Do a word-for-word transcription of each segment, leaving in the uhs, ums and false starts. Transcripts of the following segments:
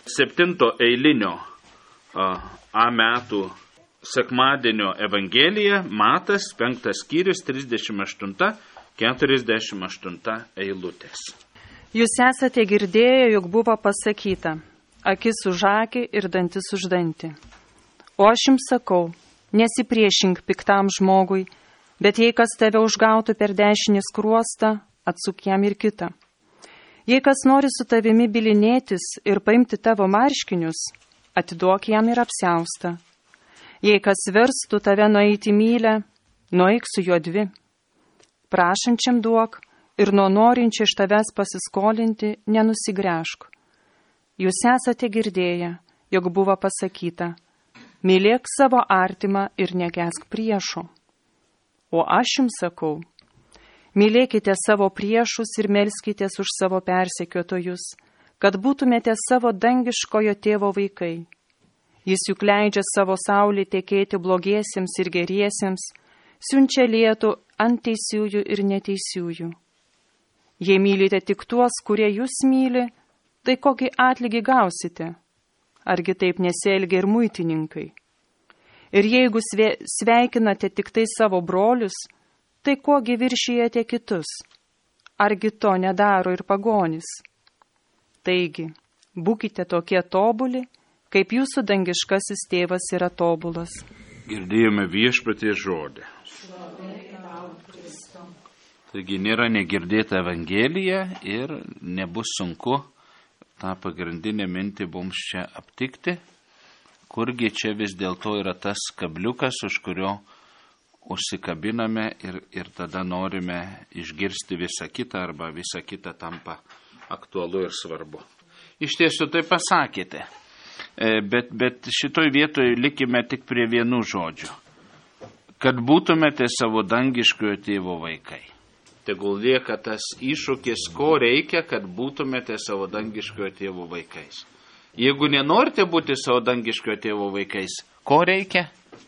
septinto eilinio A metų sekmadienio Evangelija, Matas, penktas skyrius, trisdešimt aštunta keturiasdešimt aštunta eilutės. Jūs esate girdėję, jog buvo pasakyta, akis už akį ir dantis už dantį. O aš jums sakau, nesipriešink piktam žmogui, bet jei kas tave užgautų per dešinį skruostą, atsuk jam ir kitą. Jei kas nori su tavimi bilinėtis ir paimti tavo marškinius, atiduok jam ir apsiaustą. Jei kas verstų tave nueiti mylę, nueik su juo dvi. Prašančiam duok ir nuo norinčio iš tavęs pasiskolinti nenusigręžk. Jūs esate girdėję, jog buvo pasakyta, mylėk savo artimą ir nekęsk priešo. O aš jums sakau, mylėkite savo priešus ir melskitės už savo persekiotojus, kad būtumėte savo dangiškojo tėvo vaikai. Jis juk leidžia savo saulį tekėti blogiesiems ir geriesiems, siunčia lietų ant teisiųjų ir neteisiųjų. Jei mylite tik tuos, kurie jūs myli, tai kokį atlygį gausite? Argi taip nesielgia ir muitininkai? Ir jeigu sveikinate tik tai savo brolius, tai kogi viršijate kitus? Argi to nedaro ir pagonis? Taigi, būkite tokie tobuli, kaip jūsų dangiškasis tėvas yra tobulas. Girdėjome viešpaties žodį. Taigi nėra negirdėta Evangelija ir nebus sunku tą pagrindinę mintį mums čia aptikti, kurgi čia vis dėlto yra tas kabliukas, už kurio užsikabiname ir, ir tada norime išgirsti visą kitą arba visą kitą tampa aktualu ir svarbu. Iš tiesų tai pasakėte, bet, bet šitoj vietoje likime tik prie vienų žodžių. Kad būtumėte savo dangiškojo tėvo vaikai. Tegul lieka tas iššūkis, ko reikia, kad būtumėte savo dangiškojo tėvo vaikais. Jeigu nenorite būti savo dangiškojo tėvo vaikais, ko reikia?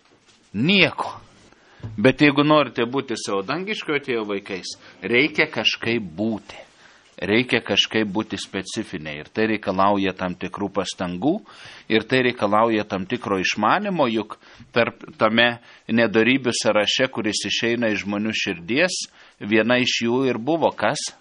Nieko. Bet jeigu norite būti savo dangiškojo tėvo vaikais, reikia kažkaip būti. Reikia kažkaip būti specifiniai ir tai reikalauja tam tikrų pastangų ir tai reikalauja tam tikro išmanimo, juk tarp tame nedarybių sąraše, kuris išeina iš žmonių širdies, viena iš jų ir buvo kas?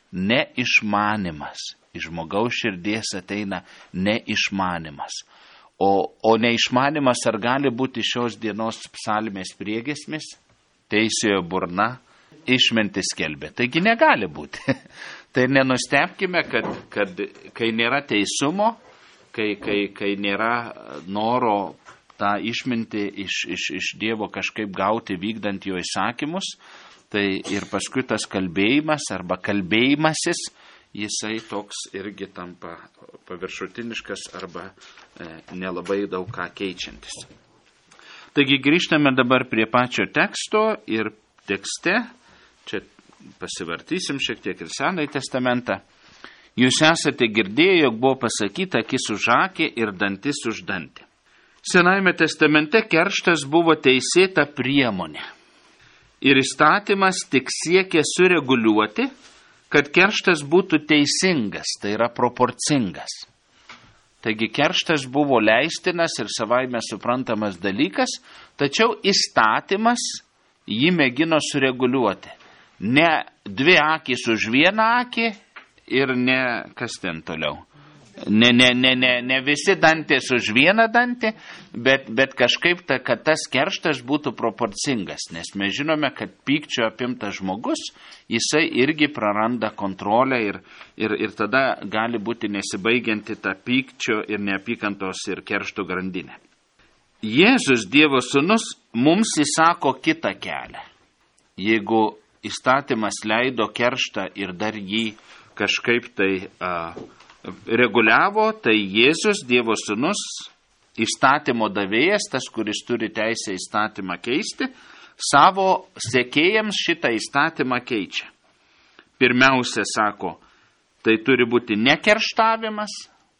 Neišmanimas. Iš žmogaus širdies ateina neišmanimas. O, o neišmanimas ar gali būti šios dienos psalmės priegiesmis? Teisėjo burna išmintis skelbė. Taigi negali būti. Tai nenustebkime, kad, kad kai nėra teisumo, kai, kai, kai nėra noro tą išmintį iš, iš, iš Dievo kažkaip gauti vykdant jo įsakymus, tai ir paskui tas kalbėjimas arba kalbėjimasis, jisai toks irgi tampa paviršutiniškas arba e, nelabai daug ką keičiantis. Taigi grįžtame dabar prie pačio teksto ir tekste, čia pasivartysim šiek tiek ir Senąjį testamentą. Jūs esate girdėję, jog buvo pasakyta akis už akį ir dantis už dantį. Senajame testamente kerštas buvo teisėta priemonė. Ir įstatymas tik siekė sureguliuoti, kad kerštas būtų teisingas, tai yra proporcingas. Taigi kerštas buvo leistinas ir savaime suprantamas dalykas, tačiau įstatymas jį mėgino sureguliuoti. Ne dvi akys už vieną akį ir ne kas ten toliau. Ne, ne, ne, ne, ne visi dantės už vieną dantį, bet, bet kažkaip ta, kad tas kerštas būtų proporcingas. Nes mes žinome, kad pykčio apimtas žmogus, jisai irgi praranda kontrolę ir, ir, ir tada gali būti nesibaigianti ta pykčio ir neapykantos ir keršto grandinė. Jėzus, Dievo sūnus, mums įsako kitą kelią. Jeigu įstatymas leido kerštą ir dar jį kažkaip tai a, reguliavo, tai Jėzus, Dievo sūnus, įstatymo davėjas, tas, kuris turi teisę įstatymą keisti, savo sekėjams šitą įstatymą keičia. Pirmiausia, sako, tai turi būti nekerštavimas,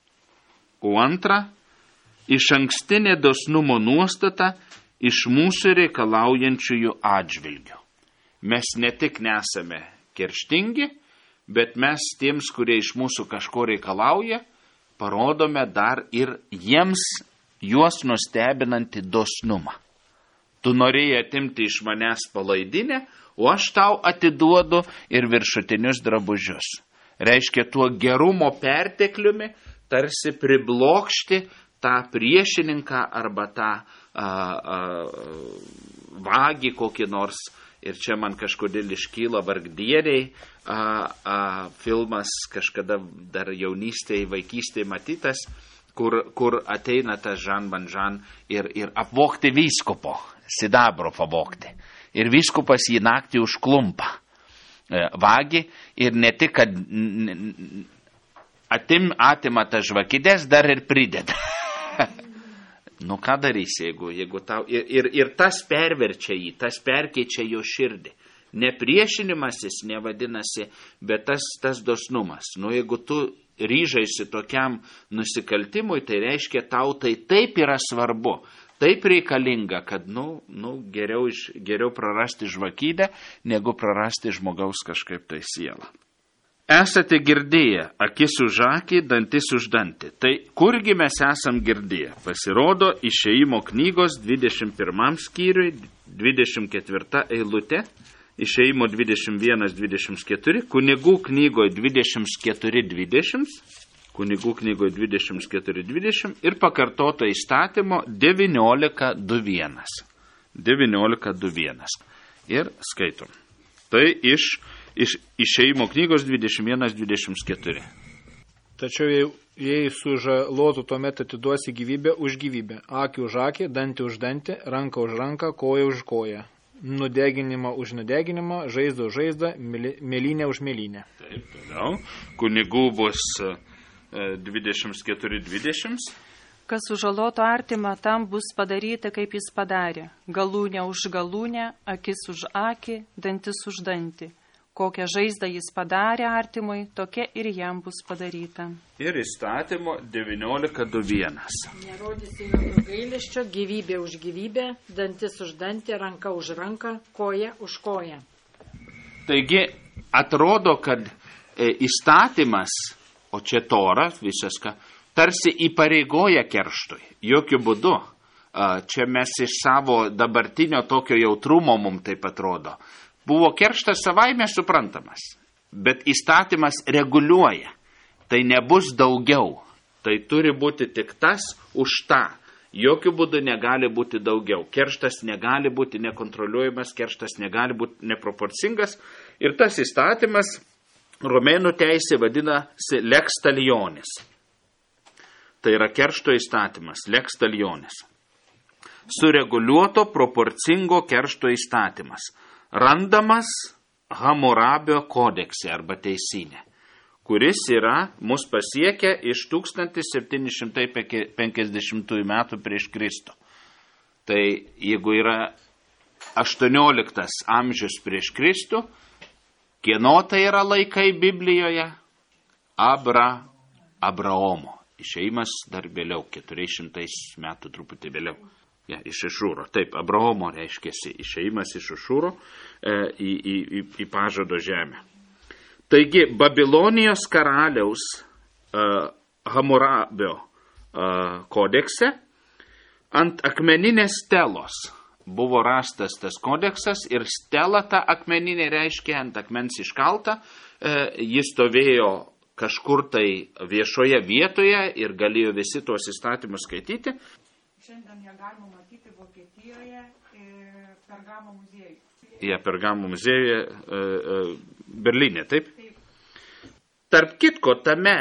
o antra, iš ankstinė dosnumo nuostata iš mūsų reikalaujančiųjų atžvilgių. Mes ne tik nesame kerštingi, bet mes tiems, kurie iš mūsų kažko reikalauja, parodome dar ir jiems juos nustebinantį dosnumą. Tu norėjai atimti iš manęs palaidinę, o aš tau atiduodu ir viršutinius drabužius. Reiškia, tuo gerumo pertekliumi tarsi priblokšti tą priešininką arba tą a, a, vagį kokį nors. Ir čia man kažkodėl iškyla Vargdieniai a, a, filmas, kažkada dar jaunystėje, vaikystėje matytas, kur, kur ateina tas Jean Valjean ir, ir apvogti vyskupo, sidabro pavogti. Ir vyskupas jį naktį užklumpa vagį ir ne tik, kad atim, atima tas žvakidės, dar ir prideda. Nu, ką darysi, jeigu, jeigu tau... Ir, ir, ir tas perverčia jį, tas perkeičia jo širdį. Ne priešinimasis, nevadinasi, bet tas, tas dosnumas. Nu, jeigu tu ryžaisi tokiam nusikaltimui, tai reiškia, tau tai taip yra svarbu, taip reikalinga, kad, nu, nu geriau, geriau prarasti žvakydę, negu prarasti žmogaus kažkaip tai sielą. Esate girdėję, akis už akį, dantis už dantį. Tai kurgi mes esam girdėję? Pasirodo, Išėjimo knygos dvidešimt pirmam skyriui, dvidešimt ketvirta eilutė, Išėjimo dvidešimt vienas dvidešimt keturi, Kunigų knygoje dvidešimt keturi dvidešimt, Kunigų knygoje dvidešimt keturi dvidešimt ir pakartoto įstatymo devyniolika du vienas. devyniolika du vienas. Ir skaitom. Tai iš Iš Išėjimo knygos dvidešimt vienas dvidešimt keturi. Tačiau jei, jei sužalotų, tuomet atiduosi gyvybę už gyvybę, akį už akį, dantį už dantį, ranką už ranką, koją už koją, nudeginimą už nudeginimą, žaizdą už žaizdą, mėlynę už mėlynę. Taip, toliau. Kunigų bus dvidešimt keturi dvidešimt. Kas sužaloto artimą, tam bus padaryta, kaip jis padarė. Galūnė už galūnę, akis už akį, dantis už dantį. Kokią žaizdą jis padarė artimui, tokia ir jam bus padaryta. Ir įstatymo devyniolika du vienas. Nerodysi jokio gailesčio, gyvybė už gyvybę, dantis už dantį, ranka už ranką, koja už koją. Taigi atrodo, kad e, įstatymas, o čia Toras, visas ką, tarsi įpareigoja kerštui. Jokių būdu. A, čia mes iš savo dabartinio tokio jautrumo mums taip atrodo. Buvo kerštas savaime suprantamas, bet įstatymas reguliuoja. Tai nebus daugiau. Tai turi būti tik tas už tą. Jokių būdų negali būti daugiau. Kerštas negali būti nekontroliuojamas, kerštas negali būti neproporcingas. Ir tas įstatymas romėnų teisė vadinasi lex talionis. Tai yra keršto įstatymas, lex talionis. Sureguliuoto proporcingo keršto įstatymas. Randamas Hamurabio kodekse arba teisinė, kuris yra mus pasiekę iš tūkstantis septyni šimtai penkiasdešimtųjų metų prieš Kristų. Tai jeigu yra aštuonioliktas amžius prieš Kristų, kieno tai yra laikai Biblijoje? Abra, Abraomo. Išėjimas dar vėliau, keturiais šimtais metų truputį vėliau. Ja, iš Išūro. Taip, Abraomo reiškėsi išėjimas iš Išūro e, į, į, į, į pažado žemę. Taigi, Babilonijos karaliaus e, Hamurabio e, kodekse ant akmeninės stelos buvo rastas tas kodeksas ir stela ta akmeninė reiškia ant akmens iškalta. E, jis stovėjo kažkur tai viešoje vietoje ir galėjo visi tuos įstatymus skaityti. Šiandien ją galima matyti Vokietijoje Pergamo muziejuje. Ja, Pergamo muziejuje e, e, Berlyne, taip? Taip. Tarp kitko, tame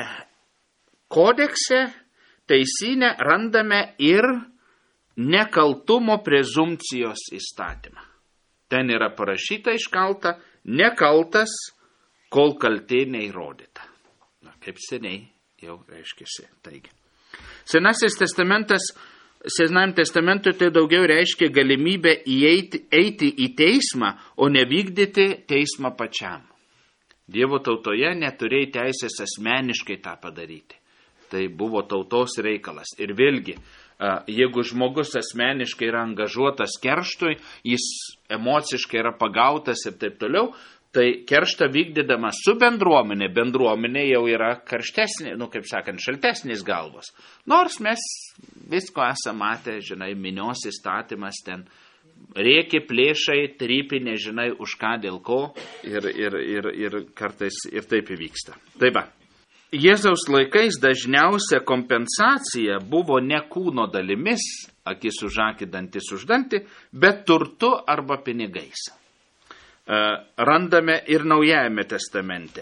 kodekse teisinę randame ir nekaltumo prezumpcijos įstatymą. Ten yra parašyta iškalta nekaltas, kol kaltė neįrodyta. Na, kaip seniai jau reiškiasi. Taigi. Senasis testamentas Senajam testamentui tai daugiau reiškia galimybę įeiti, eiti į teismą, o ne vykdyti teismą pačiam. Dievo tautoje neturėjai teisės asmeniškai tą padaryti. Tai buvo tautos reikalas. Ir vėlgi, jeigu žmogus asmeniškai yra angažuotas kerštui, jis emociškai yra pagautas ir taip toliau, Tai kerštą vykdydamas su bendruomenė, bendruomenė jau yra karštesnė, nu, kaip sakant, šaltesnės galvos. Nors mes visko esame matę, žinai, minios įstatymas ten, rėki, plėšai, trypi, nežinai už ką, dėl ko, ir, ir, ir, ir kartais ir taip įvyksta. Tai va, Jėzaus laikais dažniausia kompensacija buvo ne kūno dalimis, akis už akį, dantis už dantį, bet turtu arba pinigais. Randame ir Naujajame testamente.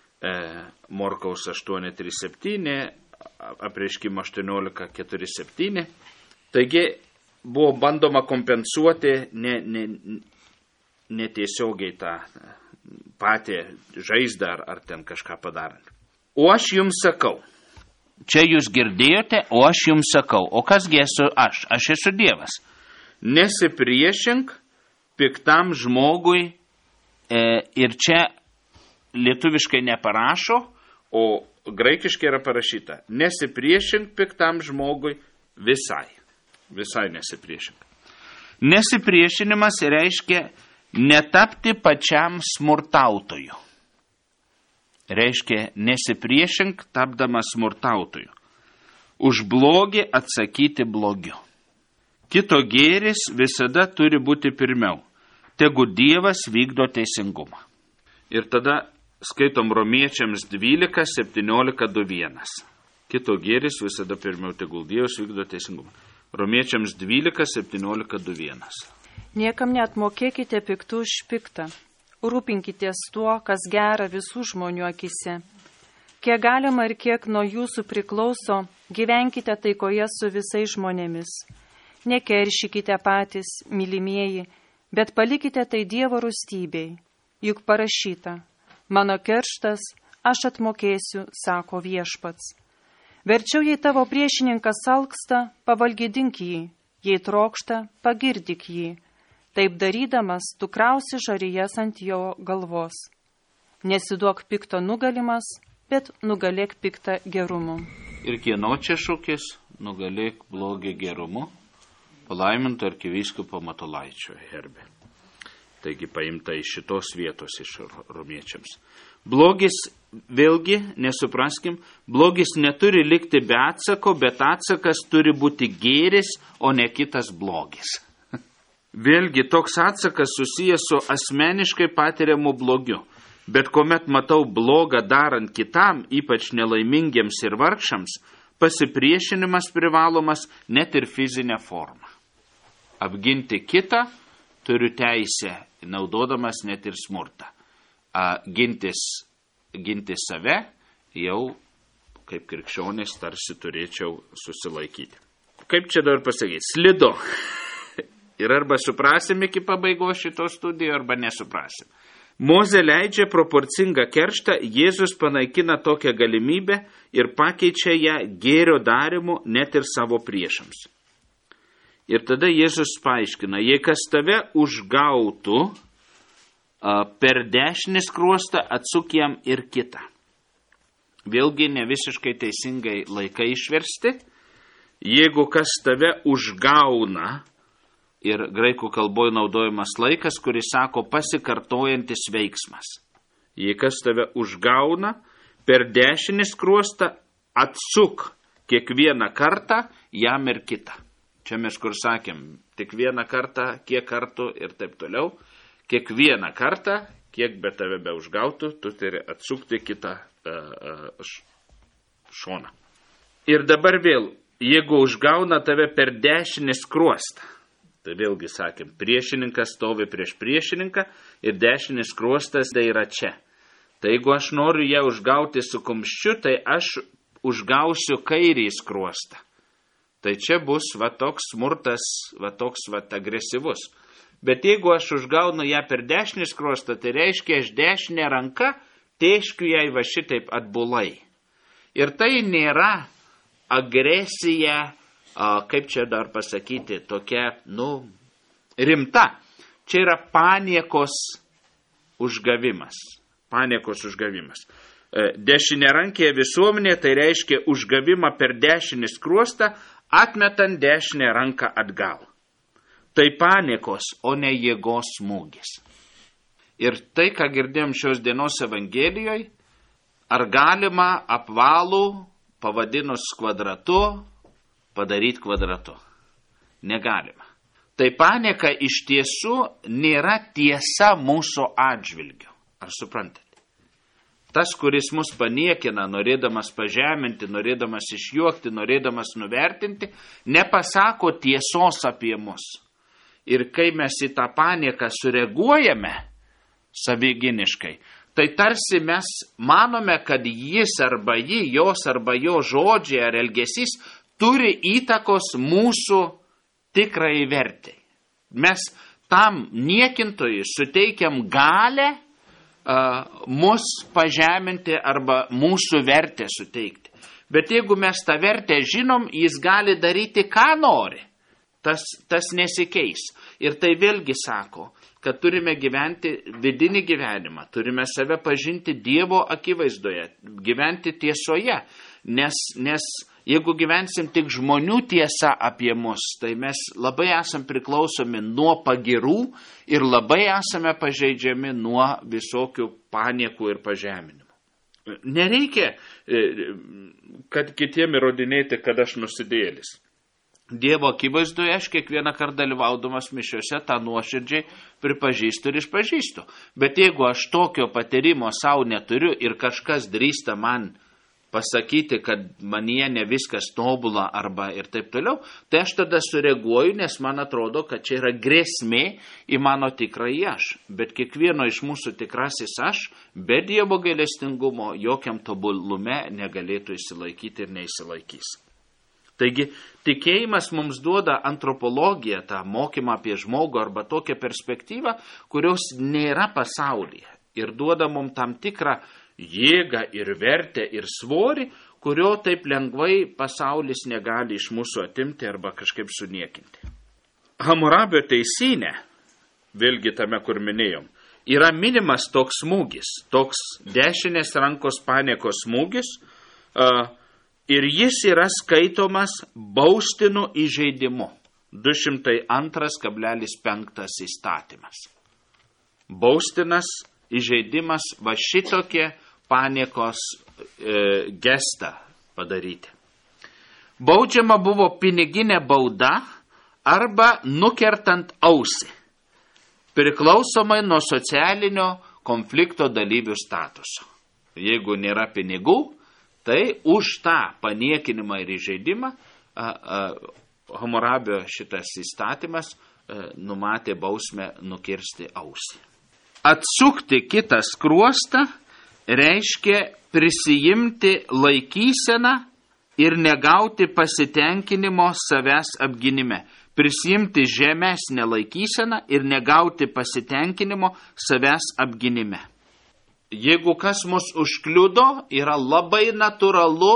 Morkaus aštuoni trys septyni, Apreiškimo aštuoniolika keturi septyni. Taigi buvo bandoma kompensuoti ne, ne, netiesiogiai tą patį žaizdą ar, ar ten kažką padarant. O aš jums sakau. Čia jūs girdėjote, o aš jums sakau. O kasgi esu aš? Aš esu Dievas. Nesipriešink piktam žmogui. E, ir čia lietuviškai neparašo, o graikiškai yra parašyta. Nesipriešink piktam žmogui visai. Visai nesipriešink. Nesipriešinimas reiškia netapti pačiam smurtautoju. Reiškia nesipriešink tapdamas smurtautoju. Už blogį atsakyti blogiu. Kito gėris visada turi būti pirmiau. Tegu Dievas vykdo teisingumą. Ir tada skaitom Romiečiams dvylika septyniolika du vienas. Kito gėris visada pirmiau, tegul Dievas vykdo teisingumą. Romiečiams dvylika septyniolika du vienas. Niekam neatmokėkite piktų už piktą. Rūpinkitės tuo, kas gera visų žmonių akise. Kiek galima ir kiek nuo jūsų priklauso, gyvenkite taikoje su visais žmonėmis. Nekeršykite patys, mylimieji, bet palikite tai Dievo rūstybei. Juk parašyta, mano kerštas, aš atmokėsiu, sako Viešpats. Verčiau, jei tavo priešininkas alksta, pavalgydink jį, jei trokšta, pagirdik jį. Taip darydamas, tu krausi žarijas ant jo galvos. Nesiduok pikto nugalimas, bet nugalėk piktą gerumu. Ir kieno čia šūkis, nugalėk blogį gerumu, palaiminto arkivyskupo Matulaičio herbe. Taigi paimta iš šitos vietos iš romiečiams. Blogis, vėlgi, nesupraskim, blogis neturi likti be atsako, bet atsakas turi būti gėris, o ne kitas blogis. Vėlgi, toks atsakas susijęs su asmeniškai patiriamu blogiu, bet kuomet matau blogą darant kitam, ypač nelaimingiems ir vargšams, pasipriešinimas privalomas net ir fizinę formą. Apginti kitą turiu teisę, naudodamas net ir smurtą. A, gintis, ginti save jau, kaip krikščionis, tarsi turėčiau susilaikyti. Kaip čia dabar pasakyti? Slidu. Ir arba suprasim iki pabaigos šito studijo, arba nesuprasim. Mozė leidžia proporcingą kerštą, Jėzus panaikina tokią galimybę ir pakeičia ją gėrio darimu net ir savo priešams. Ir tada Jėzus paaiškina, jei kas tave užgautų per dešinį skruostą, atsuk jam ir kitą. Vėlgi ne visiškai teisingai laikai išversti. Jeigu kas tave užgauna, ir graikų kalboje naudojamas laikas, kuris sako pasikartojantis veiksmas. Jei kas tave užgauna, per dešinį skruostą atsuk kiekvieną kartą jam ir kitą. Čia mes kur sakėm, tik vieną kartą, kiek kartų ir taip toliau. Kiekvieną kartą, kiek be tave be užgautų, tu turi atsukti kitą uh, uh, šoną. Ir dabar vėl, jeigu užgauna tave per dešinį skruostą, tai vėlgi sakėm, priešininkas stovi prieš priešininką ir dešinis skruostas tai yra čia. Tai jeigu aš noriu ją užgauti su kumščiu, tai aš užgausiu kairį skruostą. Tai čia bus va toks smurtas, va toks va agresyvus. Bet jeigu aš užgaunu ją per dešinį skruostą, tai reiškia, aš dešinę ranką tėškiu jai va šitaip atbulai. Ir tai nėra agresija, kaip čia dar pasakyti, tokia, nu, rimta. Čia yra paniekos užgavimas. Paniekos užgavimas. Dešiniarankėje visuomenėje tai reiškia užgavimą per dešinį skruostą, atmetant dešinę ranką atgal. Tai paniekos, o ne jėgos smūgis. Ir tai, ką girdėjom šios dienos Evangelijoje, ar galima apvalų pavadinus kvadratu padaryti kvadratu? Negalima. Tai panieka iš tiesų nėra tiesa mūsų atžvilgiu. Ar suprantate? Tas, kuris mus paniekina, norėdamas pažeminti, norėdamas išjuokti, norėdamas nuvertinti, nepasako tiesos apie mus. Ir kai mes į tą panieką sureaguojame saviginiškai, tai tarsi mes manome, kad jis arba ji, jos arba jo žodžiai ar elgesys turi įtakos mūsų tikrai vertei. Mes tam niekintojui suteikiam galę uh, mus pažeminti arba mūsų vertę suteikti. Bet jeigu mes tą vertę žinom, jis gali daryti, ką nori. Tas, tas nesikeis. Ir tai vėlgi sako, kad turime gyventi vidinį gyvenimą, turime save pažinti Dievo akivaizdoje, gyventi tiesoje, nes, nes jeigu gyvensim tik žmonių tiesa apie mus, tai mes labai esam priklausomi nuo pagirų ir labai esame pažeidžiami nuo visokių paniekų ir pažeminimų. Nereikia, kad kitiem įrodinėti, kad aš nusidėlis. Dievo akivaizdoje aš kiekvieną kartą dalyvaudamas mišiuose tą nuoširdžiai pripažįstu ir išpažįstu. Bet jeigu aš tokio patyrimo savo neturiu ir kažkas drįsta man pasakyti, kad manyje ne viskas tobula arba ir taip toliau, tai aš tada sureaguoju, nes man atrodo, kad čia yra grėsmė į mano tikrąjį aš. Bet kiekvieno iš mūsų tikrasis aš, be Dievo gailestingumo, jokiam tobulume negalėtų įsilaikyti ir neįsilaikys. Taigi, tikėjimas mums duoda antropologiją, tą mokymą apie žmogų arba tokią perspektyvą, kurios nėra pasaulyje. Ir duoda mums tam tikrą jėgą ir vertę ir svorį, kurio taip lengvai pasaulis negali iš mūsų atimti arba kažkaip suniekinti. Hamurabio teisyne, vėlgi tame, kur minėjom, yra minimas toks smūgis, toks dešinės rankos paniekos smūgis, uh, ir jis yra skaitomas baustinų įžeidimu. du šimtai antras kablelis penktas įstatymas. Baustinas įžeidimas va šitokie paniekos e, gestą padaryti. Baudžiama buvo piniginė bauda arba nukertant ausį, priklausomai nuo socialinio konflikto dalyvių statuso. Jeigu nėra pinigų, tai už tą paniekinimą ir įžeidimą Hamurabio šitas įstatymas a, numatė bausmę nukirsti ausį. Atsukti kitą skruostą reiškia prisijimti laikyseną ir negauti pasitenkinimo savęs apginime. Prisijimti žemesnę laikyseną ir negauti pasitenkinimo savęs apginime. Jeigu kas mus užkliudo, yra labai natūralu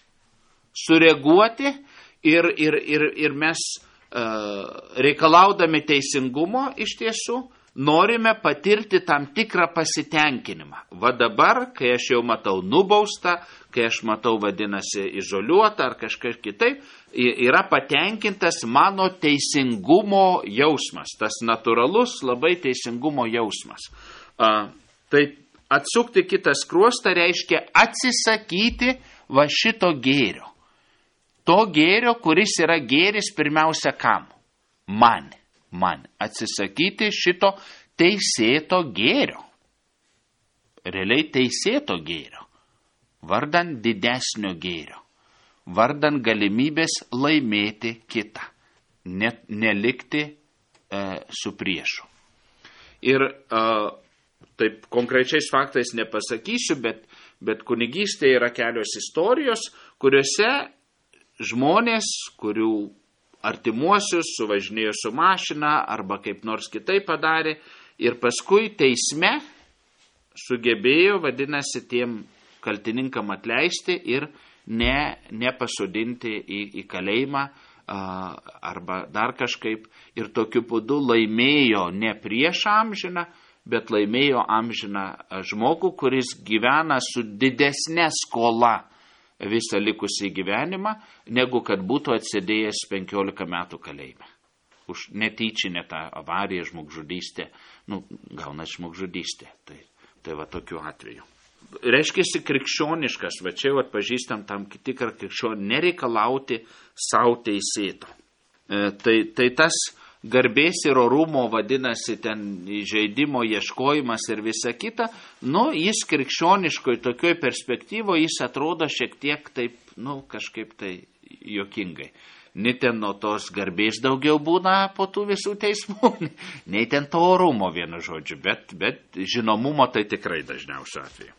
sureaguoti ir, ir, ir, ir mes uh, reikalaudami teisingumo iš tiesų norime patirti tam tikrą pasitenkinimą. Va dabar, kai aš jau matau nubaustą, kai aš matau vadinasi izoliuotą ar kažkaip kitaip, yra patenkintas mano teisingumo jausmas, tas natūralus labai teisingumo jausmas. Uh, tai atsukti kitą skruostą reiškia atsisakyti va šito gėrio. To gėrio, kuris yra gėris pirmiausia kam? Man. Man. Atsisakyti šito teisėto gėrio. Realiai teisėto gėrio. Vardan didesnio gėrio. Vardan galimybės laimėti kitą. Net nelikti e, su priešu. Ir e, taip konkrečiais faktais nepasakysiu, bet, bet kunigystėje yra kelios istorijos, kuriuose žmonės, kurių artimuosius suvažinėjo su mašina arba kaip nors kitaip padarė ir paskui teisme sugebėjo, vadinasi, tiem kaltininkam atleisti ir ne, nepasodinti į, į kalėjimą a, arba dar kažkaip ir tokiu būdu laimėjo ne prieš amžiną, bet laimėjo amžiną žmogų, kuris gyvena su didesnė skola visą likusį gyvenimą, negu kad būtų atsėdėjęs penkiolika metų kalėjime. už netyčinę tą avariją, žmogžudystę, nu, gauna žmogžudystę. Tai, tai va tokiu atveju. Reiškiasi krikščioniškas, va čia jau atpažįstam tam tikrą krikščionį, nereikalauti savo teisėto. E, tai, tai tas garbės ir orumo vadinasi ten įžeidimo ieškojimas ir visa kita, nu, jis krikščioniškoj tokioj perspektyvoje, jis atrodo šiek tiek taip, nu, kažkaip tai juokingai. Nei ten nuo tos garbės daugiau būna po tų visų teismų, nei ten to orumo vienu žodžiu, bet, bet žinomumo tai tikrai dažniausiu atveju.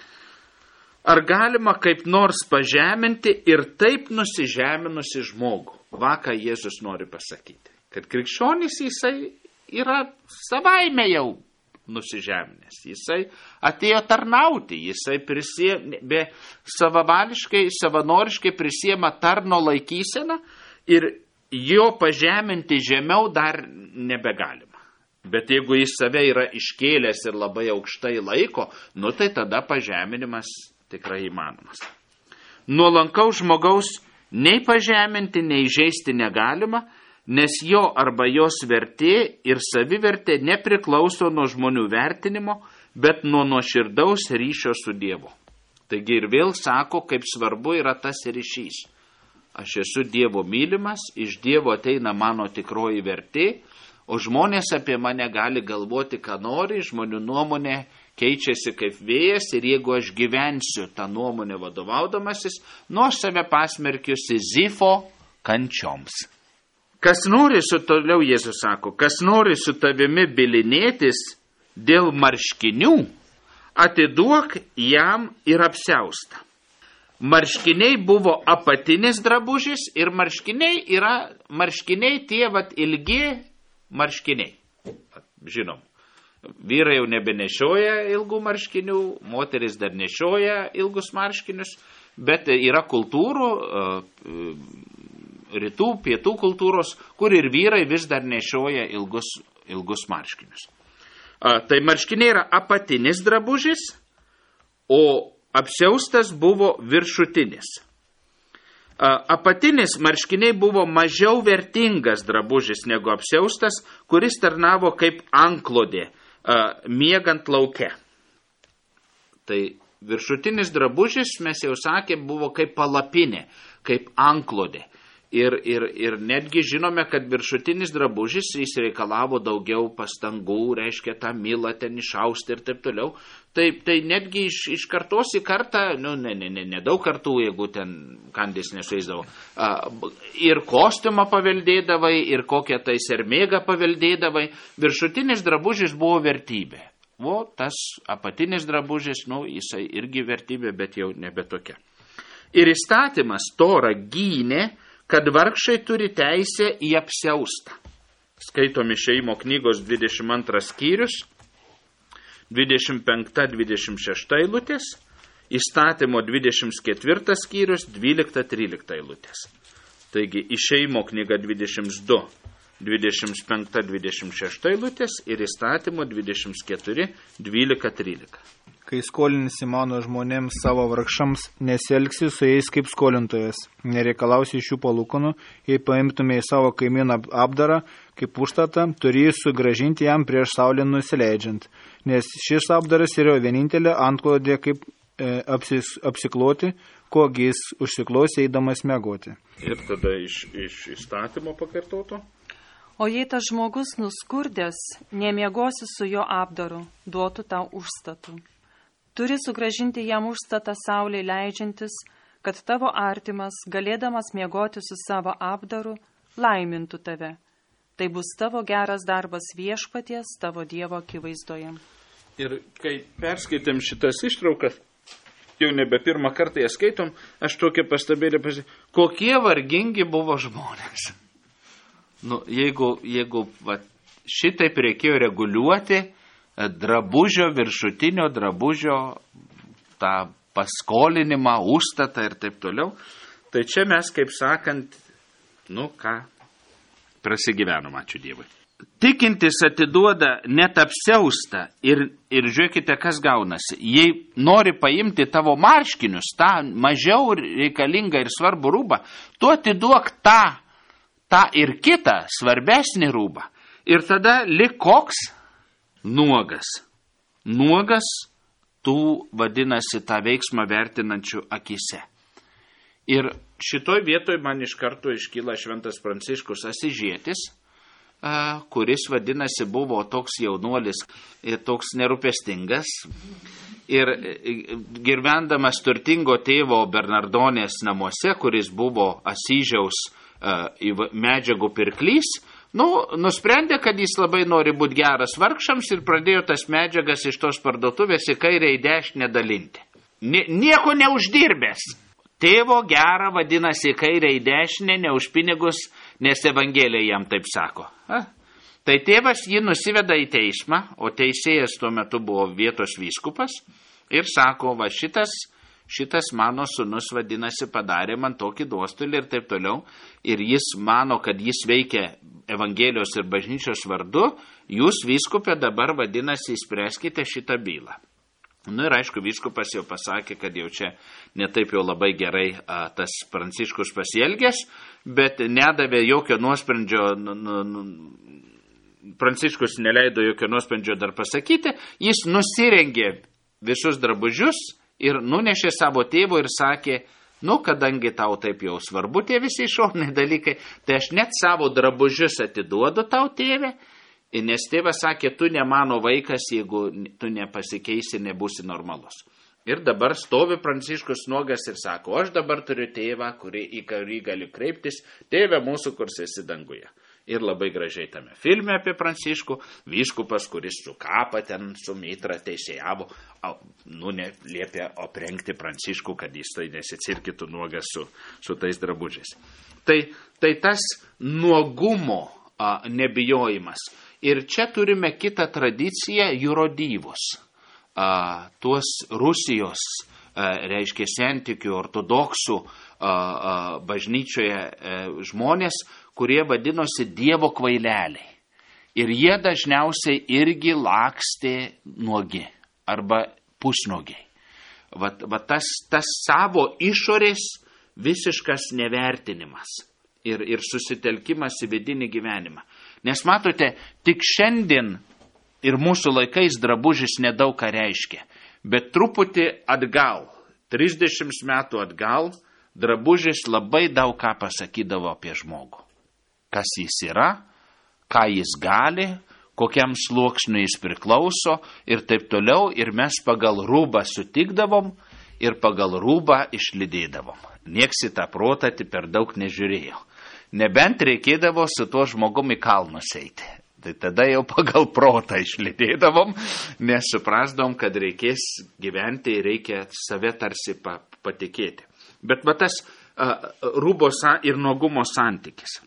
Ar galima kaip nors pažeminti ir taip nusižeminusi žmogų? Va, ką Jėzus nori pasakyti. Kad krikščionis jisai yra savaime jau nusižeminęs. Jisai atėjo tarnauti, jisai prisiema, be savavališkai, savanoriškai prisiema tarno laikyseną ir jo pažeminti žemiau dar nebegalima. Bet jeigu jis save yra iškėlęs ir labai aukštai laiko, nu tai tada pažeminimas tikrai įmanomas. Nuolankaus žmogaus nei pažeminti, nei žeisti negalima, nes jo arba jos vertė ir savivertė nepriklauso nuo žmonių vertinimo, bet nuo nuoširdaus ryšio su Dievu. Taigi ir vėl sako, kaip svarbu yra tas ryšys. Aš esu Dievo mylimas, iš Dievo ateina mano tikroji vertė, o žmonės apie mane gali galvoti, ką nori, žmonių nuomonė keičiasi kaip vėjas ir jeigu aš gyvensiu tą nuomonę vadovaudamasis, nuo save pasmerkiu Sizifo kančioms. Kas nori su toliau, Jėzus sako, kas nori su tavimi bilinėtis dėl marškinių, atiduok jam ir apsiaustą. Marškiniai buvo apatinis drabužis ir marškiniai yra, marškiniai tie vat ilgi marškiniai. Žinom, vyrai jau nebenešioja ilgų marškinių, moteris dar nešioja ilgus marškinius, bet yra kultūrų, rytų, pietų kultūros, kur ir vyrai vis dar nešioja ilgus, ilgus marškinius. Tai marškiniai yra apatinis drabužis, o apsiaustas buvo viršutinis. Apatinis marškiniai buvo mažiau vertingas drabužis negu apsiaustas, kuris tarnavo kaip antklodė, miegant lauke. Tai viršutinis drabužis, mes jau sakėm, buvo kaip palapinė, kaip antklodė. Ir, ir, ir netgi žinome, kad viršutinis drabužis, jis reikalavo daugiau pastangų, reiškia tą milą ten išausti ir taip toliau. Taip, tai netgi iš, iš kartos į kartą, nu, ne, ne, ne, ne daug kartų, jeigu ten kandis nesuėsdavo, ir kostiumą paveldėdavai, ir kokią tai sermėgą paveldėdavai. Viršutinis drabužis buvo vertybė. O tas apatinis drabužis, nu, jisai irgi vertybė, bet jau nebe tokia. Ir įstatymas Torą gynė, kad vargšai turi teisę į apsiaustą. Skaitom Išėjimo knygos dvidešimt antras skyrius, dvidešimt penkta dvidešimt šešta eilutės, Įstatymo dvidešimt ketvirtas skyrius, dvylikta trylikta eilutės. Taigi Išėjimo knyga dvidešimt du, dvidešimt penkta dvidešimt šešta eilutės ir Įstatymo dvidešimt keturi, dvylika trylika. Kai skolinsi mano žmonėms savo vargšams, nesielgsi su jais kaip skolintojas, nereikalausi iš jų palūkanų, jei paimtumė į savo kaimyną apdarą, kaip užstatą, turi jį sugrąžinti jam prieš saulę nusileidžiant, nes šis apdaras yra vienintelė antklodė kaip e, apsis, apsikloti, kogi jis užsiklosi eidamas miegoti. Ir tada iš, iš įstatymo pakartoto. O jei tas žmogus nuskurdęs, nemiegosi su jo apdaru, duotų tau užstatų. Turi sugrąžinti jam užstatą saulei leidžiantis, kad tavo artimas, galėdamas miegoti su savo apdaru, laimintų tave. Tai bus tavo geras darbas viešpaties, tavo Dievo akivaizdoje. Ir kai perskaitėm šitas ištraukas, jau nebe pirmą kartą jas skaitom, aš tokią pastabėlę pasakyti, kokie vargingi buvo žmonės. Nu, jeigu, jeigu va, šitaip reikėjo reguliuoti, drabužio, viršutinio drabužio, tą paskolinimą, užstatą ir taip toliau. Tai čia mes, kaip sakant, nu ką, prasigyvenom, ačiū Dievui. Tikintis atiduoda net apsiaustą ir, ir žiūrėkite, kas gaunasi. Jei nori paimti tavo marškinius, tą mažiau reikalingą ir svarbų rūbą, tu atiduok tą tą ir kitą svarbesnį rūbą. Ir tada lik koks nuogas. Nuogas tų, vadinasi, tą veiksmą vertinančių akise. Ir šitoj vietoj man iš karto iškyla šventas Pranciškus Asižietis, kuris, vadinasi, buvo toks jaunuolis ir toks nerūpestingas. Ir gyvendamas turtingo tėvo Bernardonės namuose, kuris buvo Asyžiaus medžiagų pirklys, nu, nusprendė, kad jis labai nori būti geras vargšams ir pradėjo tas medžiagas iš tos parduotuvės į kairę į dešinę dalinti. Nieko neuždirbęs. Tėvo gerą vadinasi į kairę į dešinę, ne už pinigus, nes Evangelija jam taip sako. A? Tai tėvas jį nusiveda į teismą, o teisėjas tuo metu buvo vietos vyskupas ir sako, va šitas, šitas mano sūnus, vadinasi, padarė man tokį nuostolį ir taip toliau. Ir jis mano, kad jis veikia Evangelijos ir bažnyčios vardu, jūs vyskupė dabar, vadinasi, įspręskite šitą bylą. Nu ir aišku, vyskupas jau pasakė, kad jau čia netaip jau labai gerai a, tas Pranciškus pasielgęs, bet nedavė jokio nuosprendžio, nu, nu, Pranciškus neleido jokio nuosprendžio dar pasakyti, jis nusirengė visus drabužius ir nunešė savo tėvų ir sakė, nu, kadangi tau taip jau svarbu tie visi išoriniai dalykai, tai aš net savo drabužius atiduodu tau, tėve, nes tėvas sakė, tu ne mano vaikas, jeigu tu nepasikeisi, nebūsi normalus. Ir dabar stovi Pranciškus nuogas ir sako, aš dabar turiu tėvą, kurį, į kurį galiu kreiptis, tėve mūsų, kurs esi danguje. Ir labai gražiai tame filme apie Pranciškų, vyskupas, kuris su kapą ten su mitra teisėjavo, nu, liepė aprengti Pranciškų, kad jis tai nesicirkytų nuogas su, su tais drabužiais. Tai, tai tas nuogumo a, nebijojimas. Ir čia turime kitą tradiciją, jurodyvus. A, tuos Rusijos, a, reiškia, sentikių ortodoksų a, a, bažnyčioje a, žmonės, kurie vadinosi Dievo kvaileliai. Ir jie dažniausiai irgi lakstė nuogi arba pusnuogiai. Vat, vat tas, tas savo išorės visiškas nevertinimas ir, ir susitelkimas į vidinį gyvenimą. Nes matote, tik šiandien ir mūsų laikais drabužis nedaug ką reiškia, bet truputį atgal, trisdešimt metų atgal, drabužis labai daug ką pasakydavo apie žmogų. Kas jis yra, ką jis gali, kokiam sluoksniui jis priklauso ir taip toliau. Ir mes pagal rūbą sutikdavom ir pagal rūbą išlydėdavom. Nieks į tą protą per daug nežiūrėjo. Nebent reikėdavo su tuo žmogumi į kalnus eiti. Tai tada jau pagal protą išlydėdavom, nes suprasdavom, kad reikės gyventi ir reikia save tarsi patikėti. Bet va tas uh, rūbo ir nuogumo santykis.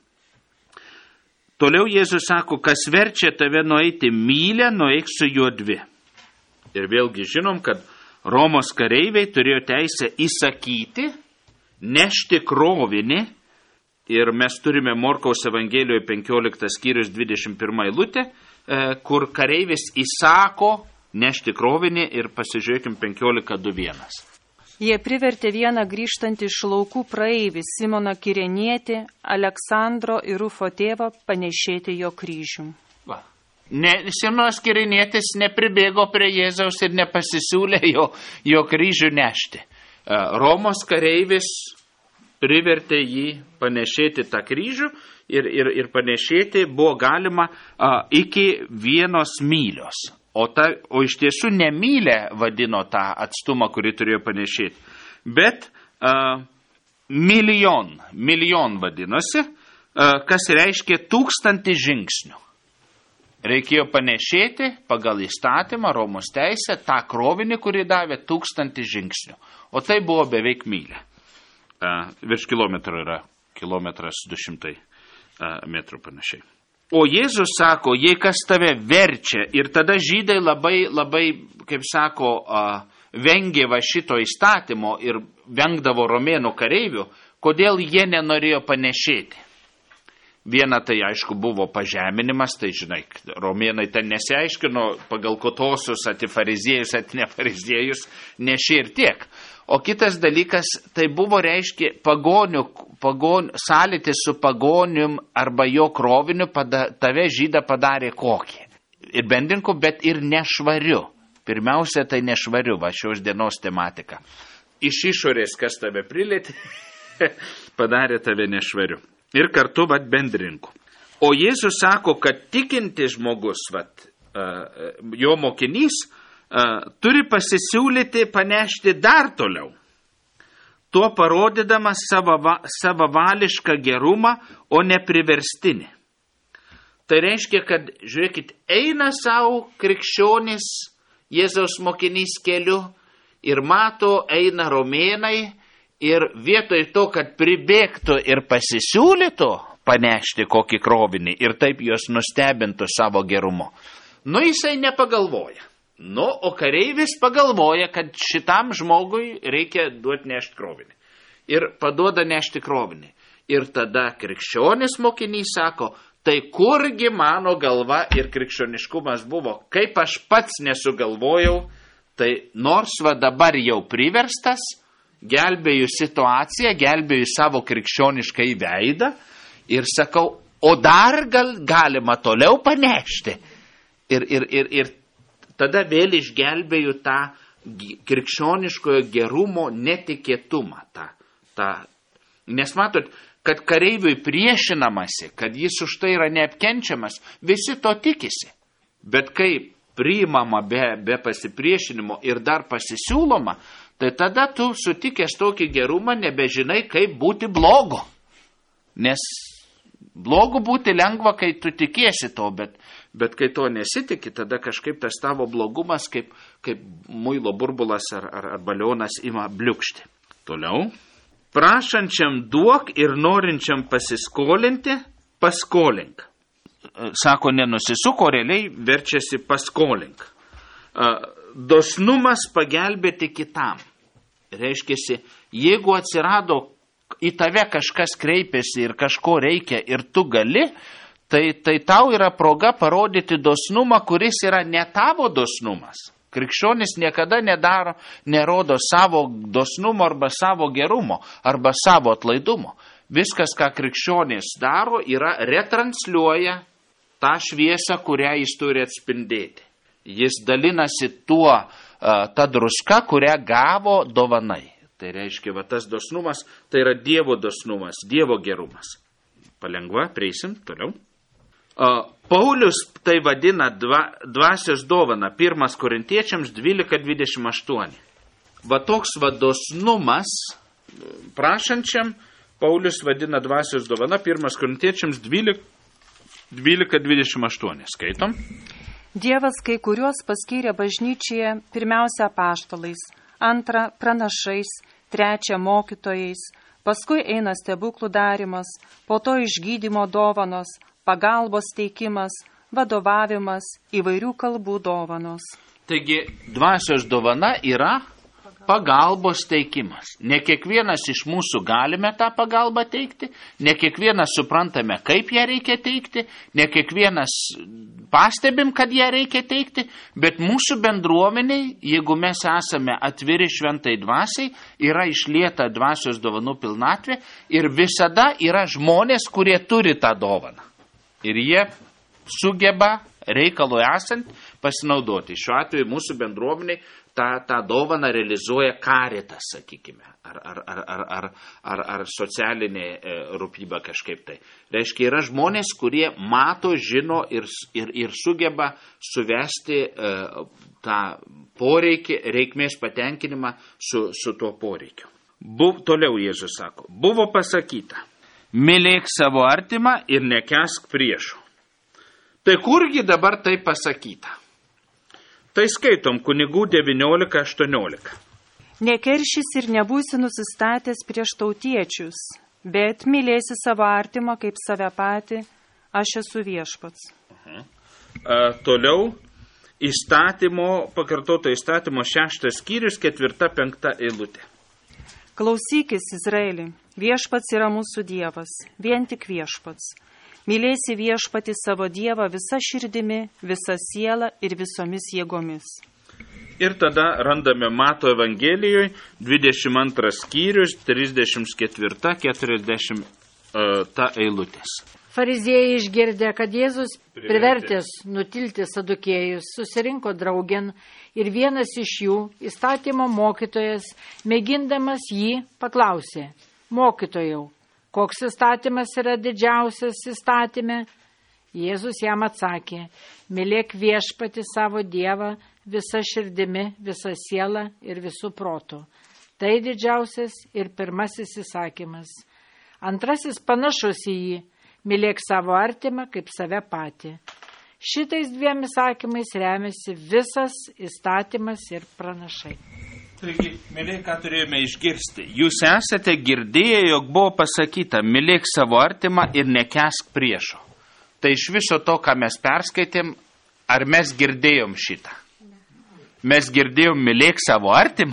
Toliau Jėzus sako, kas verčia tave nueiti mylę, nueik su juo dvi. Ir vėlgi žinom, kad Romos kareiviai turėjo teisę įsakyti, nešti krovinį. Ir mes turime Morkaus Evangelijoje penkioliktas skyrius dvidešimt pirma eilutė, kur kareivis įsako nešti krovinį ir pasižiūrėkim penkiolika du vienas. Jie privertė vieną grįžtantį iš laukų praeivį Simoną Kirenietį, Aleksandro ir Rufo tėvą panešėti jo kryžių. Va. Ne, Simonas Kirenietis nepribėgo prie Jėzaus ir nepasisiūlė jo, jo kryžių nešti. Romos kareivis privertė jį panešėti tą kryžių ir, ir, ir panešėti buvo galima a, iki vienos mylios. O, ta, o iš tiesų nemylę vadino tą atstumą, kurį turėjo panešėti. Bet uh, milijon, milijon vadinosi, uh, kas reiškia tūkstantį žingsnių. Reikėjo panešėti pagal įstatymą, Romos teisę, tą krovinį, kurį davė tūkstantį žingsnių. O tai buvo beveik mylė. Uh, virš kilometro yra kilometras du šimtai uh, metrų panašiai. O Jėzus sako, jei kas tave verčia, ir tada žydai labai, labai, kaip sako, vengė va šito įstatymo ir vengdavo romėnų kareivių, kodėl jie nenorėjo panešėti. Viena tai, aišku, buvo pažeminimas, tai, žinai, romėnai ten nesiaiškino pagal kotosius, ati fariziejus, ati ne fariziejus, nešė ir tiek. O kitas dalykas, tai buvo reiškia pagonių, pagonių sąlytis su pagonium arba jo kroviniu, pada, tave žydą padarė kokį. Ir bendrinku, bet ir nešvariu. Pirmiausia, tai nešvariu, va šios dienos tematika. Iš išorės, kas tave prilėtė, padarė tave nešvariu. Ir kartu, va, bendrinku. O Jėzus sako, kad tikinti žmogus, va, jo mokinys, turi pasisiūlyti panešti dar toliau, tuo parodydamas savavališką gerumą, o ne priverstinį. Tai reiškia, kad, žiūrėkit, eina savo krikščionis Jėzaus mokinys keliu ir mato, eina romėnai ir vietoj to, kad pribėgtų ir pasisiūlytų panešti kokį krovinį ir taip juos nustebintų savo gerumu. Nu, jisai nepagalvoja. Nu, o kareivis pagalvoja, kad šitam žmogui reikia duoti nešti krovinį. Ir paduoda nešti krovinį. Ir tada krikščionis mokinys sako, tai kurgi mano galva ir krikščioniškumas buvo, kaip aš pats nesugalvojau, tai nors va dabar jau priverstas, gelbėju situaciją, gelbėju savo krikščioniškai veidą ir sakau, o dar gal, galima toliau panešti. Ir, ir, ir, ir tada vėl išgelbėjau tą krikščioniškojo gerumo netikėtumą. Ta, ta. Nes matot, kad kareiviui priešinamasi, kad jis už tai yra neapkenčiamas, visi to tikisi. Bet kai priimama be, be pasipriešinimo ir dar pasisiūloma, tai tada tu sutikęs tokį gerumą nebežinai, kaip būti blogo. Nes blogu būti lengva, kai tu tikiesi to, bet Bet kai to nesitiki, tada kažkaip tas tavo blogumas, kaip, kaip muilo burbulas ar, ar, ar balionas ima bliukšti. Toliau. Prašančiam duok ir norinčiam pasiskolinti, paskolink. Sako, nenusisuko, realiai verčiasi paskolink. Dosnumas pagelbėti kitam. Reiškiasi, jeigu atsirado į tave kažkas kreipiasi ir kažko reikia ir tu gali, Tai, tai tau yra proga parodyti dosnumą, kuris yra ne tavo dosnumas. Krikščionis niekada nedaro, nerodo savo dosnumo arba savo gerumo, arba savo atlaidumo. Viskas, ką krikščionis daro, yra retransliuoja tą šviesą, kurią jis turi atspindėti. Jis dalinasi tuo, ta druska, kurią gavo dovanai. Tai reiškia, va, tas dosnumas, tai yra Dievo dosnumas, Dievo gerumas. Palengva, prieisim toliau. Paulius tai vadina dva, dvasios dovana, pirmas Korintiečiams dvylika dvidešimt aštuoni. Va toks va dosnumas prašančiam, Paulius vadina dvasios dovana, pirmas Korintiečiams dvylika dvidešimt aštuoni. Skaitom. Dievas kai kuriuos paskyrė bažnyčioje pirmiausia apaštalais, antra pranašais, trečia mokytojais, paskui eina stebuklų darimas, po to išgydymo dovanos, pagalbos teikimas, vadovavimas, įvairių kalbų dovanos. Taigi, dvasios dovana yra pagalbos teikimas. Ne kiekvienas iš mūsų galime tą pagalbą teikti, ne kiekvienas suprantame, kaip ją reikia teikti, ne kiekvienas pastebim, kad ją reikia teikti, bet mūsų bendruomeniai, jeigu mes esame atviri šventai dvasiai, yra išlieta dvasios dovanų pilnatvė ir visada yra žmonės, kurie turi tą dovaną. Ir jie sugeba reikalui esant pasinaudoti. Šiuo atveju mūsų bendruomeniai tą, tą dovaną realizuoja Caritas, sakykime, ar, ar, ar, ar, ar, ar, ar socialinė e, rūpyba kažkaip tai. Reiškia, yra žmonės, kurie mato, žino ir, ir, ir sugeba suvesti e, tą poreikį, reikmės patenkinimą su, su tuo poreikiu. Buv, toliau Jėzus sako, buvo pasakyta, mylėk savo artimą ir nekęsk priešų. Tai kurgi dabar tai pasakyta? Tai skaitom Kunigų devyniolika aštuoniolika. Nekeršys ir nebūsi nusistatęs prieš tautiečius, bet mylėsi savo artimą kaip save patį, aš esu viešpats. Uh-huh. A, toliau įstatymo, pakartoto įstatymo šeštas skyrius, ketvirta, penkta eilutė. Klausykis, Izraeli, viešpats yra mūsų Dievas, vien tik viešpats. Mylėsi viešpatį savo Dievą visa širdimi, visa siela ir visomis jėgomis. Ir tada randame Mato Evangelijoje dvidešimt antras skyrius, trisdešimt ketvirta keturiasdešimt ta eilutės. Fariziejai išgirdę, kad Jėzus privertęs nutilti sadukėjus, susirinko draugėn ir vienas iš jų, įstatymo mokytojas, mėgindamas jį, paklausė: Mokytojau, koks įstatymas yra didžiausias įstatyme? Jėzus jam atsakė: Mylėk viešpatį savo Dievą visa širdimi, visa siela ir visų protų. Tai didžiausias ir pirmasis įsakymas. Antrasis panašus į jį: mylėk savo artimą kaip save patį. Šitais dviem įsakymais remiasi visas įstatymas ir pranašai. Taigi, mylėk, ką turėjome išgirsti. Jūs esate girdėję, jog buvo pasakyta: mylėk savo artimą ir nekęsk priešo. Tai iš viso to, ką mes perskaitėm, ar mes girdėjom šitą? Mes girdėjom mylėk savo artimą,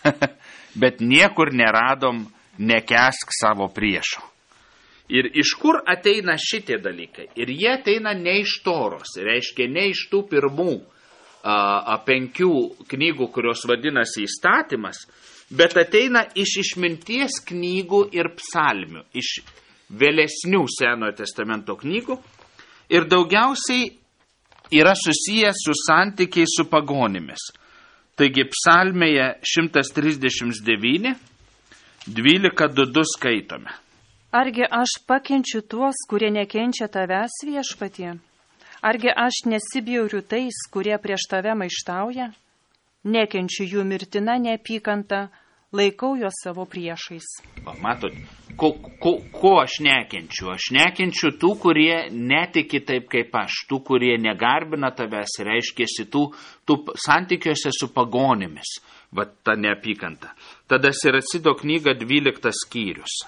bet niekur neradom nekęsk savo priešo. Ir iš kur ateina šitie dalykai? Ir jie ateina ne iš Toros, reiškia ne iš tų pirmų a, a, penkių knygų, kurios vadinasi įstatymas, bet ateina iš išminties knygų ir psalmių, iš vėlesnių Senojo testamento knygų ir daugiausiai yra susijęs su santykiai su pagonimis. Taigi psalmėje šimtas trisdešimt devyni, dvylika du du skaitome. Argi aš pakenčiu tuos, kurie nekenčia tavęs, viešpatie? Argi aš nesibjauriu tais, kurie prieš tave maištauja? Nekenčiu jų mirtina neapykanta, laikau juos savo priešais. Va, matot, ko, ko, ko aš nekenčiu? Aš nekenčiu tų, kurie netiki taip kaip aš, tų, kurie negarbina tavęs, reiškėsi tų, tų santykiuose su pagonimis, va ta neapykanta. Tada Siracido knyga dvyliktas skyrius.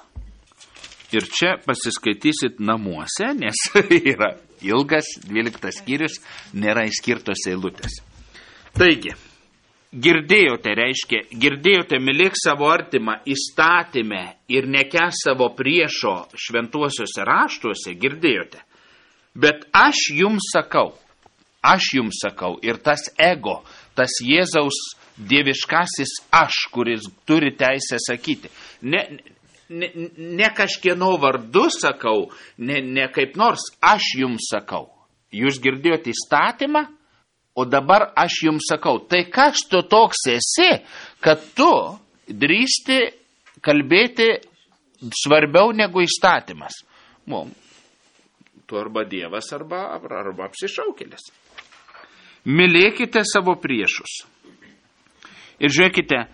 Ir čia pasiskaitysit namuose, nes yra ilgas dvyliktas skyrius, nėra išskirtos eilutės. Taigi, girdėjote, reiškia, girdėjote, mylėk savo artimą įstatyme ir nekęsk savo priešo šventuosiuose raštuose, girdėjote. Bet aš jums sakau, aš jums sakau, ir tas ego, tas Jėzaus dieviškasis aš, kuris turi teisę sakyti, ne, ne, ne kažkieno vardu sakau, ne, ne kaip nors, aš jums sakau. Jūs girdėjote įstatymą? O dabar aš jums sakau, tai kas tu toks esi, kad tu drįsti kalbėti svarbiau negu įstatymas? Mum, tu arba Dievas, arba, arba apsišaukėlis. Mylėkite savo priešus. Ir žiūrėkite,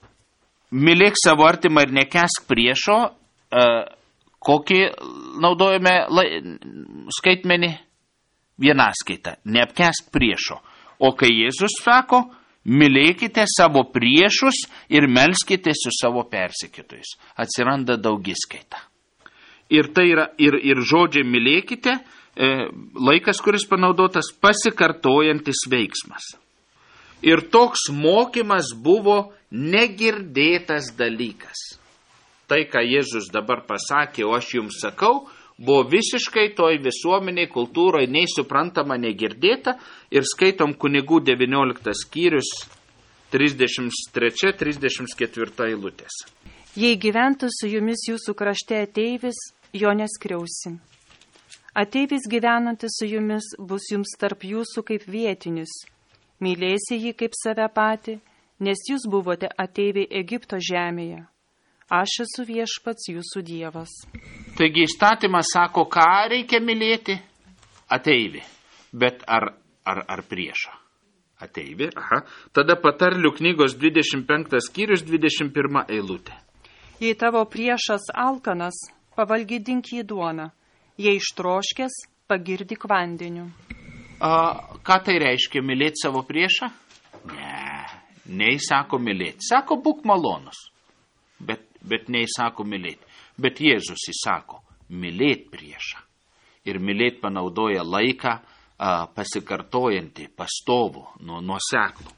mylėk savo artimą ir nekęsk priešo, e, kokį naudojame lai, skaitmenį? Vienaskaita, neapkęsk priešo. O kai Jėzus sako, mylėkite savo priešus ir melskite su savo persekiotojais. Atsiranda daugiskaita. Ir tai yra ir, ir žodžiai mylėkite, e, laikas, kuris panaudotas, pasikartojantis veiksmas. Ir toks mokymas buvo negirdėtas dalykas. Tai, ką Jėzus dabar pasakė, o aš jums sakau, buvo visiškai toj visuomeniai, kultūroje nei suprantama, negirdėta ir skaitom kunigų devynioliktas skyrius trisdešimt trečia trisdešimt ketvirta eilutės. Jei gyventų su jumis jūsų krašte ateivis, jo neskriausi. Ateivis gyvenantis su jumis bus jums tarp jūsų kaip vietinis. Mylėsi jį kaip save patį, nes jūs buvote ateiviai Egipto žemėje. Aš esu viešpats jūsų Dievas. Taigi įstatymas sako, ką reikia mylėti? Ateivį. Bet ar, ar, ar priešą? Ateivį, aha. Tada patarlių knygos dvidešimt penktas skyrius, dvidešimt pirma eilutė. Jei tavo priešas alkanas, pavalgydink jį duoną. Jei ištroškęs, pagirdyk vandeniu. A, ką tai reiškia, mylėti savo priešą? Ne, nei sako mylėti. Sako, būk malonus. Bet bet neįsako mylėti. Bet Jėzus įsako mylėti priešą. Ir mylėti panaudoja laiką a, pasikartojantį, pastovų, nu, nuoseklų.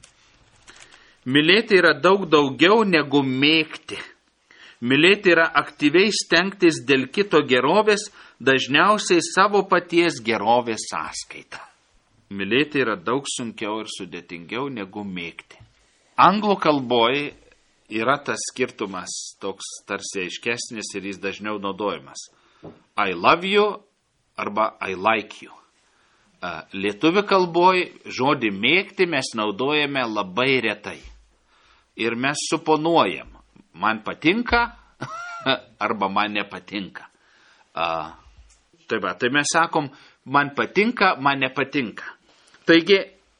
Mylėti yra daug daugiau negu mėgti. Mylėti yra aktyviai stengtis dėl kito gerovės, dažniausiai savo paties gerovės sąskaita. Mylėti yra daug sunkiau ir sudėtingiau negu mėgti. Anglų kalboje yra tas skirtumas toks tarsi aiškesnis ir jis dažniau naudojamas. I love you arba I like you. Lietuvių kalboje žodį mėgti mes naudojame labai retai. Ir mes suponuojam, man patinka arba man nepatinka. A, tai va, tai mes sakom, man patinka, man nepatinka. Taigi,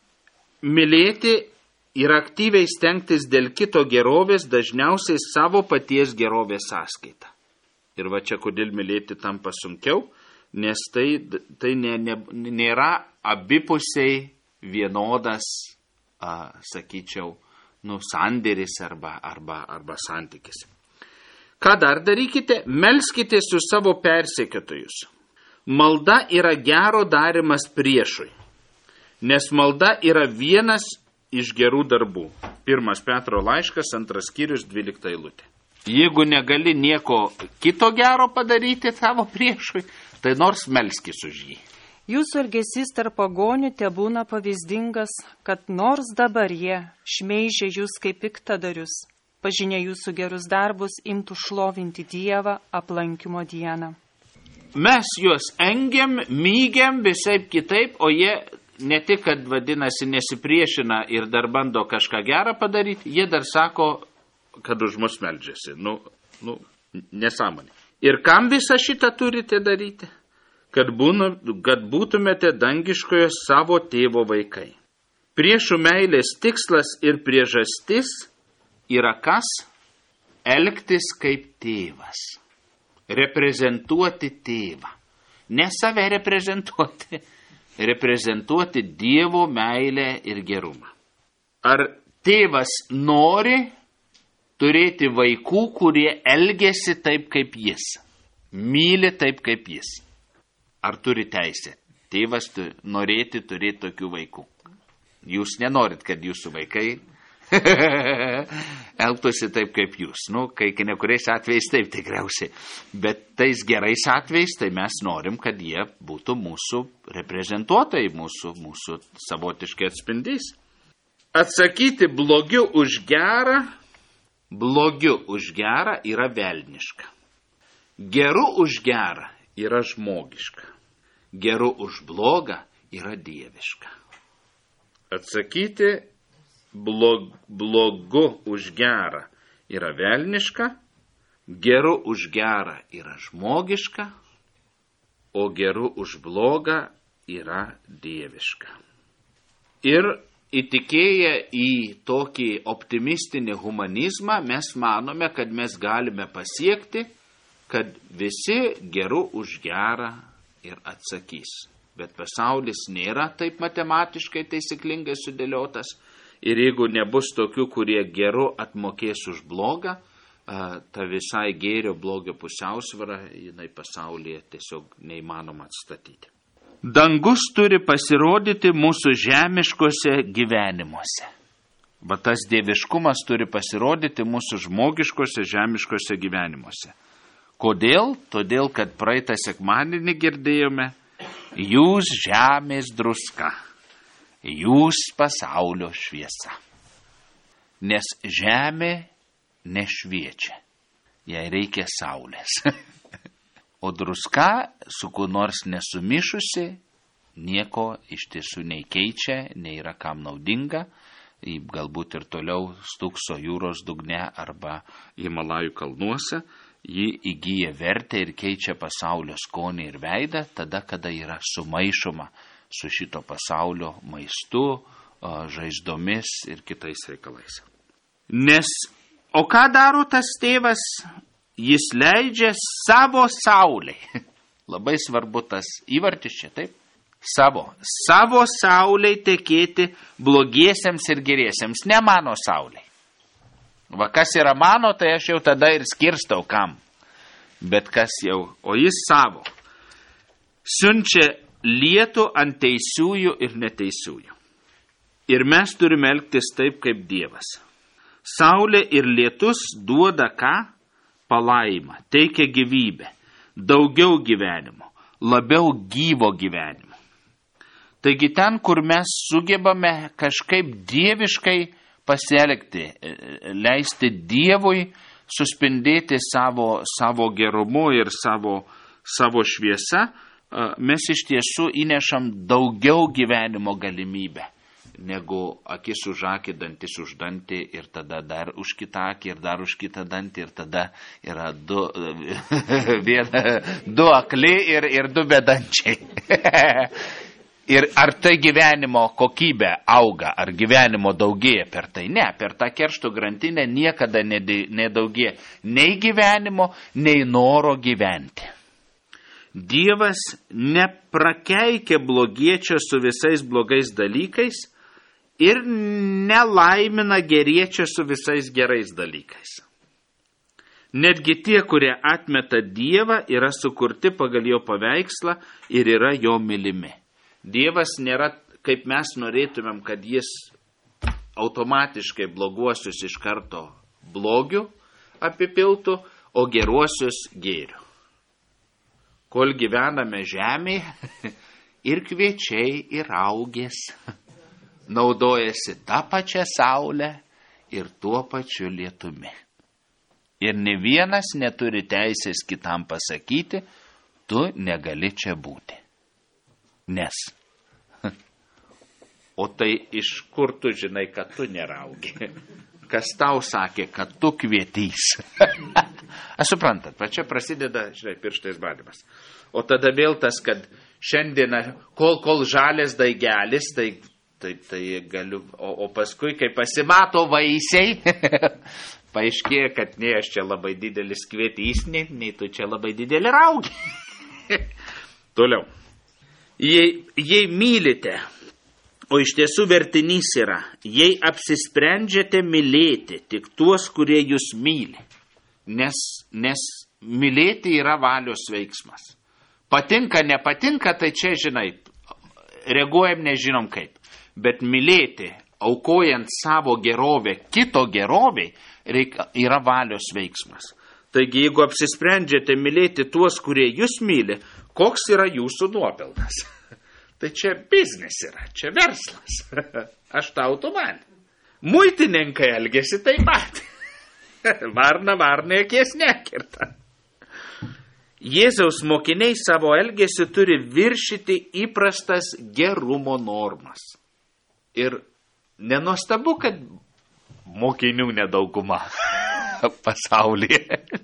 mylėti ir aktyviai stengtis dėl kito gerovės dažniausiai savo paties gerovės sąskaita. Ir va čia kodėl mylėti tampa sunkiau, nes tai, tai ne, ne, nėra abipusiai vienodas, a, sakyčiau, nu, sandėris arba, arba, arba santykis. Ką dar darykite? Melskite su savo persekiotojus. Malda yra gero darimas priešui, nes malda yra vienas iš gerų darbų. Pirmas Petro laiškas, antras skyrius, dvylikta eilutė. Jeigu negali nieko kito gero padaryti tavo priešui, tai nors melskis už jį. Jūsų elgesys tarp pagonių tebūna pavyzdingas, kad nors dabar jie šmeižia jūs kaip piktadarius, pažinę jūsų gerus darbus, imtų šlovinti Dievą aplankymo dieną. Mes juos engiam, mygiam visaip kitaip, o jie ne tik, kad vadinasi nesipriešina ir dar bando kažką gerą padaryti, jie dar sako, kad už mus meldžiasi. Nu, nu, nesąmonė. Ir kam visą šitą turite daryti? Kad, būnu, kad būtumėte dangiškojo savo tėvo vaikai. Priešų meilės tikslas ir priežastis yra kas? Elgtis kaip tėvas. Reprezentuoti tėvą. Ne save reprezentuoti. Reprezentuoti Dievo meilę ir gerumą. Ar tėvas nori turėti vaikų, kurie elgiasi taip kaip jis? Myli taip kaip jis? Ar turi teisę? Tėvas tu, norėti turėti tokių vaikų. Jūs nenorit, kad jūsų vaikai elgtųsi taip kaip jūs. Nu, kai ne kuriais atvejais taip tikriausiai. Bet tais gerais atvejais, tai mes norim, kad jie būtų mūsų reprezentuotojai, mūsų, mūsų savotiškai atspindys. Atsakyti blogiu už gerą, blogiu už gerą yra velniška. Geru už gerą yra žmogiška. Geru už blogą yra dieviška. Atsakyti blog, blogu už gerą yra velniška, geru už gerą yra žmogiška, o geru už blogą yra dieviška. Ir įtikėję į tokį optimistinį humanizmą, mes manome, kad mes galime pasiekti, kad visi geru už gerą ir atsakys. Bet pasaulis nėra taip matematiškai taisyklingai sudėliotas. Ir jeigu nebus tokių, kurie geru atmokės už blogą, ta visai gėrio blogio pusiausvara, jinai pasaulyje tiesiog neįmanoma atstatyti. Dangus turi pasirodyti mūsų žemiškose gyvenimuose. Va tas dieviškumas turi pasirodyti mūsų žmogiškose žemiškose gyvenimuose. Kodėl? Todėl, kad praeitą sekmadienį girdėjome, jūs žemės druska, jūs pasaulio šviesa. Nes žemė nešviečia, jai reikia saulės. O druska, su kuo nors nesumišusi, nieko iš tiesų nei keičia, nei yra kam naudinga, galbūt ir toliau stūkso jūros dugne arba Himalajų kalnuose. Ji įgyja vertę ir keičia pasaulio skonį ir veidą, tada, kada yra sumaišoma su šito pasaulio maistu, žaizdomis ir kitais reikalais. Nes, o ką daro tas tėvas? Jis leidžia savo sauliai. Labai svarbu tas įvartis čia, taip? Savo. Savo sauliai tekėti blogiesiems ir geriesiems, ne mano sauliai. Va kas yra mano, tai aš jau tada ir skirstau kam. Bet kas jau, o jis savo. Siunčia lietų ant teisiųjų ir neteisiųjų. Ir mes turime elgtis taip kaip Dievas. Saulė ir lietus duoda ką? Palaimą, teikia gyvybę, daugiau gyvenimo, labiau gyvo gyvenimo. Taigi ten, kur mes sugebame kažkaip dieviškai pasielgti, leisti Dievui suspindėti savo, savo gerumu ir savo, savo šviesa, mes iš tiesų įnešam daugiau gyvenimo galimybę, negu akis už akį, dantis už dantį ir tada dar už kitą akį ir dar už kitą dantį ir tada yra du, viena, du akli ir, ir du bedančiai. Ir ar tai gyvenimo kokybė auga, ar gyvenimo daugėja per tai? Ne, per tą keršto grandinę niekada nedaugėja nei gyvenimo, nei noro gyventi. Dievas neprakeikia blogiečio su visais blogais dalykais ir nelaimina geriečio su visais gerais dalykais. Netgi tie, kurie atmeta Dievą, yra sukurti pagal jo paveikslą ir yra jo mylimi. Dievas nėra, kaip mes norėtumėm, kad jis automatiškai bloguosius iš karto blogiu apipiltų, o geruosius gėriu. Kol gyvename žemėje, ir kviečiai, ir augės naudojasi tą pačią saulę ir tuo pačiu lietumi. Ir ne vienas neturi teisės kitam pasakyti, tu negali čia būti. Nes. O tai iš kur tu žinai, kad tu neraugi? Kas tau sakė, kad tu kvietys? Aš suprantat, va čia prasideda, žinai, pirštais badymas. O tada vėl tas, kad šiandieną, kol, kol žalės daigelis, tai, tai, tai galiu, o, o paskui, kai pasimato vaisiai, paaiškėja, kad ne, aš čia labai didelis kvietys, nei, nei tu čia labai didelį raugi. Toliau. Jei, jei mylite, o iš tiesų vertinys yra, jei apsisprendžiate mylėti tik tuos, kurie jūs myli, nes, nes mylėti yra valios veiksmas. Patinka, nepatinka, tai čia, žinai, reaguojam nežinom kaip, bet mylėti, aukojant savo gerovę, kito geroviai, reikia, yra valios veiksmas. Taigi, jeigu apsisprendžiate mylėti tuos, kurie jūs myli, koks yra jūsų nuopelnas? Tai čia biznis yra, čia verslas. Aš tau tu man. Muitininkai elgesi taip pat. Varna varna akies nekirta. Jėzaus mokiniai savo elgesiu turi viršyti įprastas gerumo normas. Ir nenuostabu, kad mokinių nedauguma pasaulyje.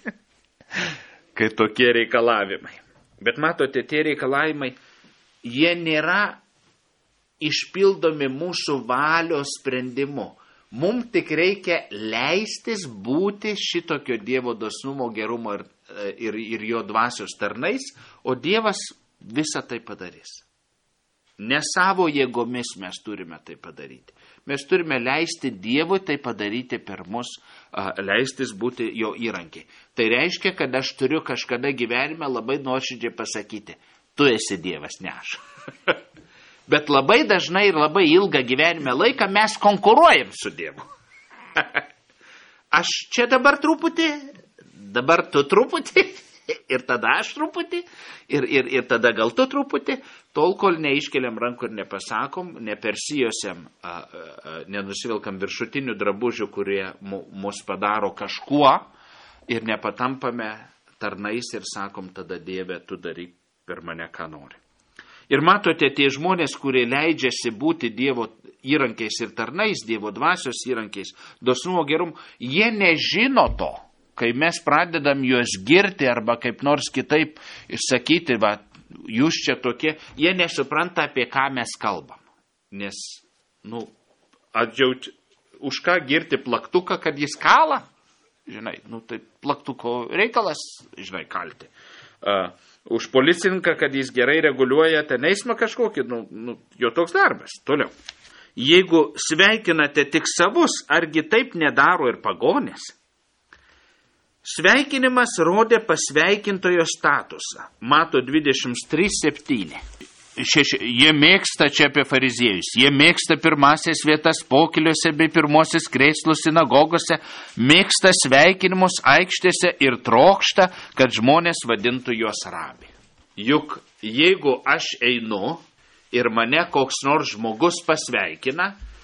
Kai tokie reikalavimai. Bet matote, tie reikalavimai, jie nėra išpildomi mūsų valios sprendimu. Mums tik reikia leistis būti šitokio Dievo dosnumo, gerumo ir, ir, ir jo dvasios tarnais, o Dievas visą tai padarys. Ne savo jėgomis mes turime tai padaryti. Mes turime leisti Dievui tai padaryti per mus, leistis būti jo įrankiai. Tai reiškia, kad aš turiu kažkada gyvenime labai nuoširdžiai pasakyti, tu esi Dievas, ne aš. Bet labai dažnai ir labai ilgą gyvenime laiką mes konkuruojam su Dievu. Aš čia dabar truputį, dabar tu truputį, ir tada aš truputį, ir, ir, ir tada gal tu truputį, tol kol neiškeliam rankų ir nepasakom, nepersijosiam, a, a, nenusivilkam viršutinių drabužių, kurie mu, mus padaro kažkuo, ir nepatampame tarnais ir sakom, tada Dieve, tu daryk per mane, ką nori. Ir matote, tie žmonės, kurie leidžiasi būti Dievo įrankiais ir tarnais, Dievo dvasios įrankiais, dosnumo gerumo, jie nežino to. Kai mes pradedam juos girti arba kaip nors kitaip išsakyti, va, jūs čia tokie, jie nesupranta, apie ką mes kalbam. Nes, nu, atdžiauti, už ką girti plaktuką, kad jis kala? Žinai, nu, tai plaktuko reikalas, žinai, kalti. Uh, už policininką, kad jis gerai reguliuoja ten eismą kažkokį, nu, nu, jo toks darbas. Toliau. Jeigu sveikinate tik savus, argi taip nedaro ir pagonės? Sveikinimas rodė pasveikintojo statusą. Mato dvidešimt trys septyni. Šeši, jie mėgsta čia apie fariziejus. Jie mėgsta pirmasias vietas pokiliuose bei pirmosios krėslus sinagogose, mėgsta sveikinimus aikštėse ir trokšta, kad žmonės vadintų juos rabi. Juk jeigu aš einu ir mane koks nors žmogus pasveikina,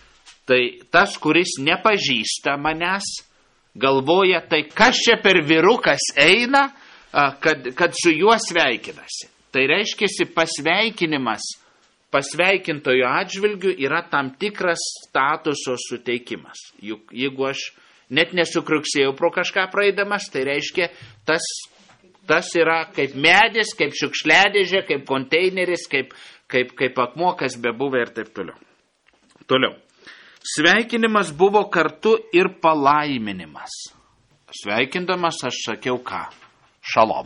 Tai tas, kuris nepažįsta manęs, galvoja, tai kas čia per vyrukas eina, kad, kad su juo sveikinasi. Tai reiškia, pasveikinimas pasveikintojo atžvilgių yra tam tikras statuso suteikimas. Juk jeigu aš net nesukruksėjau pro kažką praeidamas, tai reiškia, tas, tas yra kaip medis, kaip šiukšliadėžė, kaip konteineris, kaip, kaip, kaip akmuo, kas bebuvę ir taip toliau. Toliau. Sveikinimas buvo kartu ir palaiminimas. Sveikindamas aš sakiau ką? Šalom.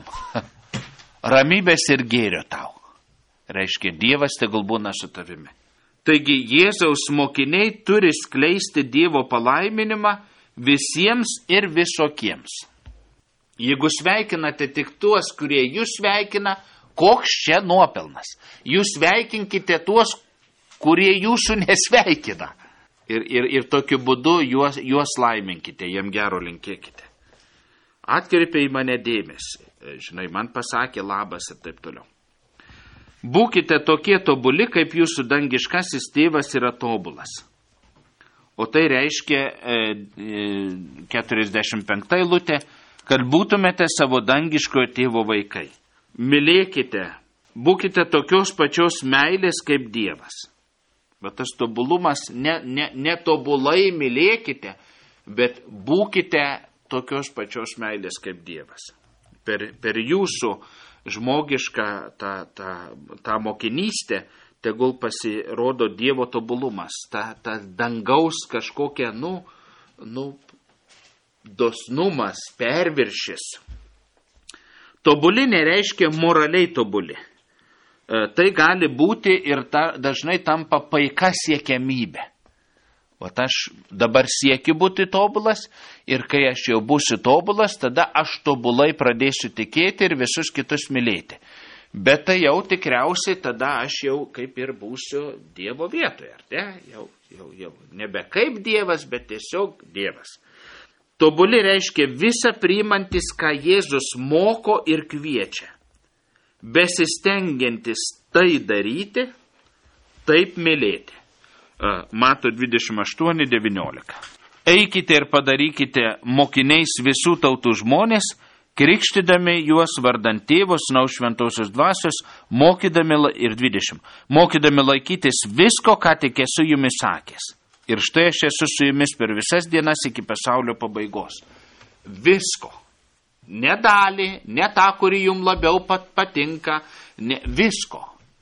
Ramybės ir gėrio tau. Reiškia, Dievas tegul būna su tavimi. Taigi Jėzaus mokiniai turi skleisti Dievo palaiminimą visiems ir visokiems. Jeigu sveikinate tik tuos, kurie jūs sveikina, koks čia nuopelnas? Jūs sveikinkite tuos, kurie jūsų nesveikina. Ir, ir, ir tokiu būdu juos, juos laiminkite, jam gero linkėkite. Atkreipė į mane dėmesį. Žinai, man pasakė labas ir taip toliau. Būkite tokie tobuli, kaip jūsų dangiškasis tėvas yra tobulas. O tai reiškia e, keturiasdešimt penkta eilutė, kad būtumėte savo dangiškojo tėvo vaikai. Mylėkite, būkite tokios pačios meilės kaip Dievas. Bet tas tobulumas, ne, ne, ne tobulai mylėkite, bet būkite tokios pačios meilės kaip Dievas. Per, per jūsų žmogišką tą, tą, tą mokinystę tegul pasirodo Dievo tobulumas, ta, ta dangaus kažkokia, nu, nu, dosnumas, perviršis. Tobuli nereiškia moraliai tobuli. Tai gali būti ir ta, dažnai tampa paika siekiamybė. O aš dabar siekiu būti tobulas ir kai aš jau būsiu tobulas, tada aš tobulai pradėsiu tikėti ir visus kitus mylėti. Bet tai jau tikriausiai tada aš jau kaip ir būsiu Dievo vietoje, ar ne? Jau, jau, jau nebe kaip Dievas, bet tiesiog Dievas. Tobuli reiškia visa priimantis, ką Jėzus moko ir kviečia. Besistengiantis tai daryti, taip mylėti. Mato dvidešimt aštuoni devyniolika. Eikite ir padarykite mokiniais visų tautų žmonės, krikštydami juos vardant Tėvo, Sūnaus Šventosios Dvasios, mokydami ir dvidešimt. Mokydami laikytis visko, ką tik esu jumis sakęs. Ir štai aš esu su jumis per visas dienas iki pasaulio pabaigos. Visko. Ne dalį, ne tą, kuri jums labiau pat patinka, ne, visko.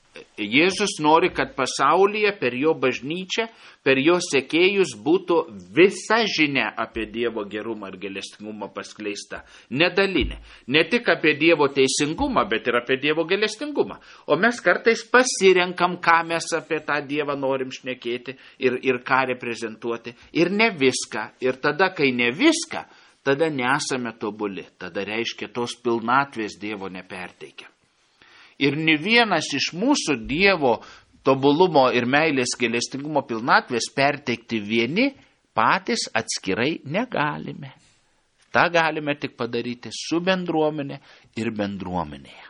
Jėzus nori, kad pasaulyje per jo bažnyčią, per jo sekėjus būtų visa žinia apie Dievo gerumą ir gailestingumą paskleista. Nedalinė. Ne tik apie Dievo teisingumą, bet ir apie Dievo gailestingumą. O mes kartais pasirenkam, ką mes apie tą Dievą norim šnekėti ir, ir ką reprezentuoti. Ir ne viską. Ir tada, kai ne viską, tada nesame tobuli. Tada reiškia, tos pilnatvės Dievo neperteikia. Ir ne vienas iš mūsų Dievo tobulumo ir meilės gailestingumo pilnatvės perteikti vieni patys atskirai negalime. Ta galime tik padaryti su bendruomenė ir bendruomenėje.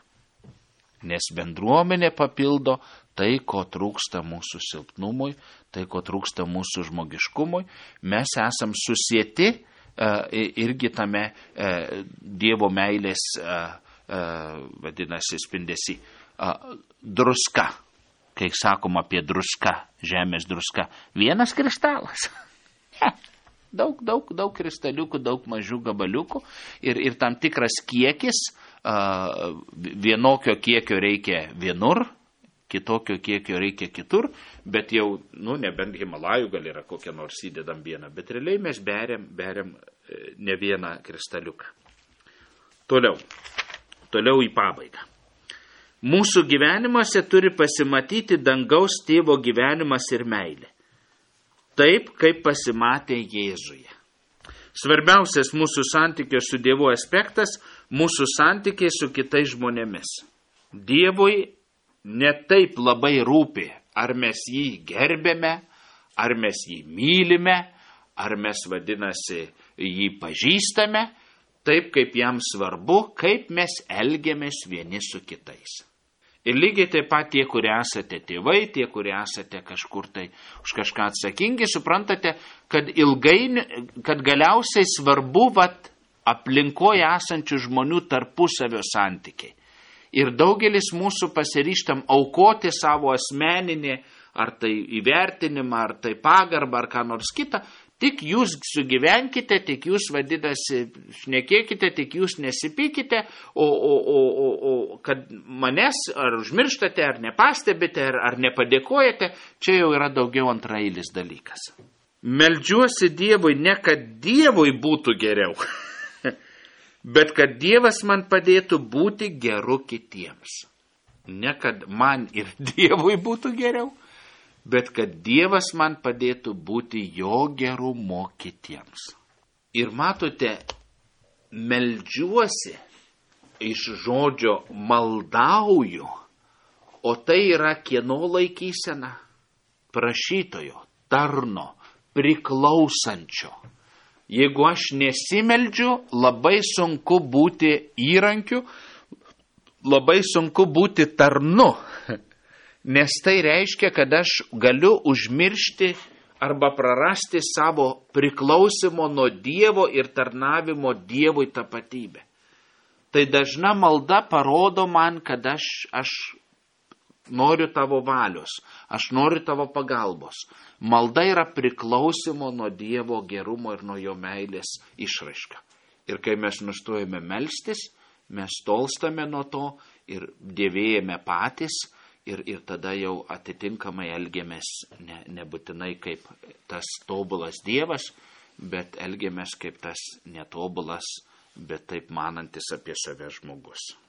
Nes bendruomenė papildo tai, ko trūksta mūsų silpnumui, tai, ko trūksta mūsų žmogiškumui. Mes esam susieti uh, irgi tame uh, Dievo meilės uh, Uh, vadinasi spindesi. Uh, druska. Kai sakom apie druską, žemės druska. Vienas kristalas. daug, daug, daug kristaliukų, daug mažų gabaliukų. Ir, ir tam tikras kiekis, uh, vienokio kiekio reikia vienur, kitokio kiekio reikia kitur, bet jau, nu, nebent Himalajų gal yra kokią nors įdedam vieną, bet realiai mes beriam, beriam ne vieną kristaliuką. Toliau. Toliau į pabaigą. Mūsų gyvenimuose turi pasimatyti dangaus tėvo gyvenimas ir meilė. Taip, kaip pasimatė Jėzuje. Svarbiausias mūsų santykio su Dievu aspektas – mūsų santykiai su kitais žmonėmis. Dievui ne taip labai rūpi, ar mes jį gerbėme, ar mes jį mylime, ar mes, vadinasi, jį pažįstame, taip kaip jam svarbu, kaip mes elgiamės vieni su kitais. Ir lygiai taip pat tie, kurie esate tėvai, tie, kurie esate kažkur tai už kažką atsakingi, suprantate, kad ilgainiui, kad galiausiai svarbu vat, aplinkoje esančių žmonių tarpusavio santykiai. Ir daugelis mūsų pasiryštam aukoti savo asmeninį, ar tai įvertinimą, ar tai pagarbą, ar ką nors kitą, tik jūs sugyvenkite, tik jūs vadinasi, šnekėkite, tik jūs nesipykite, o, o, o, o, o kad manęs ar užmirštate, ar nepastebite, ar, ar nepadėkojate, čia jau yra daugiau antrailis dalykas. Meldžiuosi Dievui ne, kad Dievui būtų geriau, bet kad Dievas man padėtų būti geru kitiems. Ne, kad man ir Dievui būtų geriau, bet kad Dievas man padėtų būti jo gerumo kitiems. Ir matote, meldžiuosi iš žodžio maldauju, o tai yra kieno laikysena? Prašytojo, tarno, priklausančio. Jeigu aš nesimeldžiu, labai sunku būti įrankiu, labai sunku būti tarnu. Nes tai reiškia, kad aš galiu užmiršti arba prarasti savo priklausimo nuo Dievo ir tarnavimo Dievui tapatybę. Tai dažna malda parodo man, kad aš, aš noriu tavo valios, aš noriu tavo pagalbos. Malda yra priklausimo nuo Dievo gerumo ir nuo jo meilės išraiška. Ir kai mes nustojame melstis, mes tolstame nuo to ir dievėjame patys. Ir, ir tada jau atitinkamai elgiamės ne, nebūtinai kaip tas tobulas Dievas, bet elgiamės kaip tas netobulas, bet taip manantis apie save žmogus.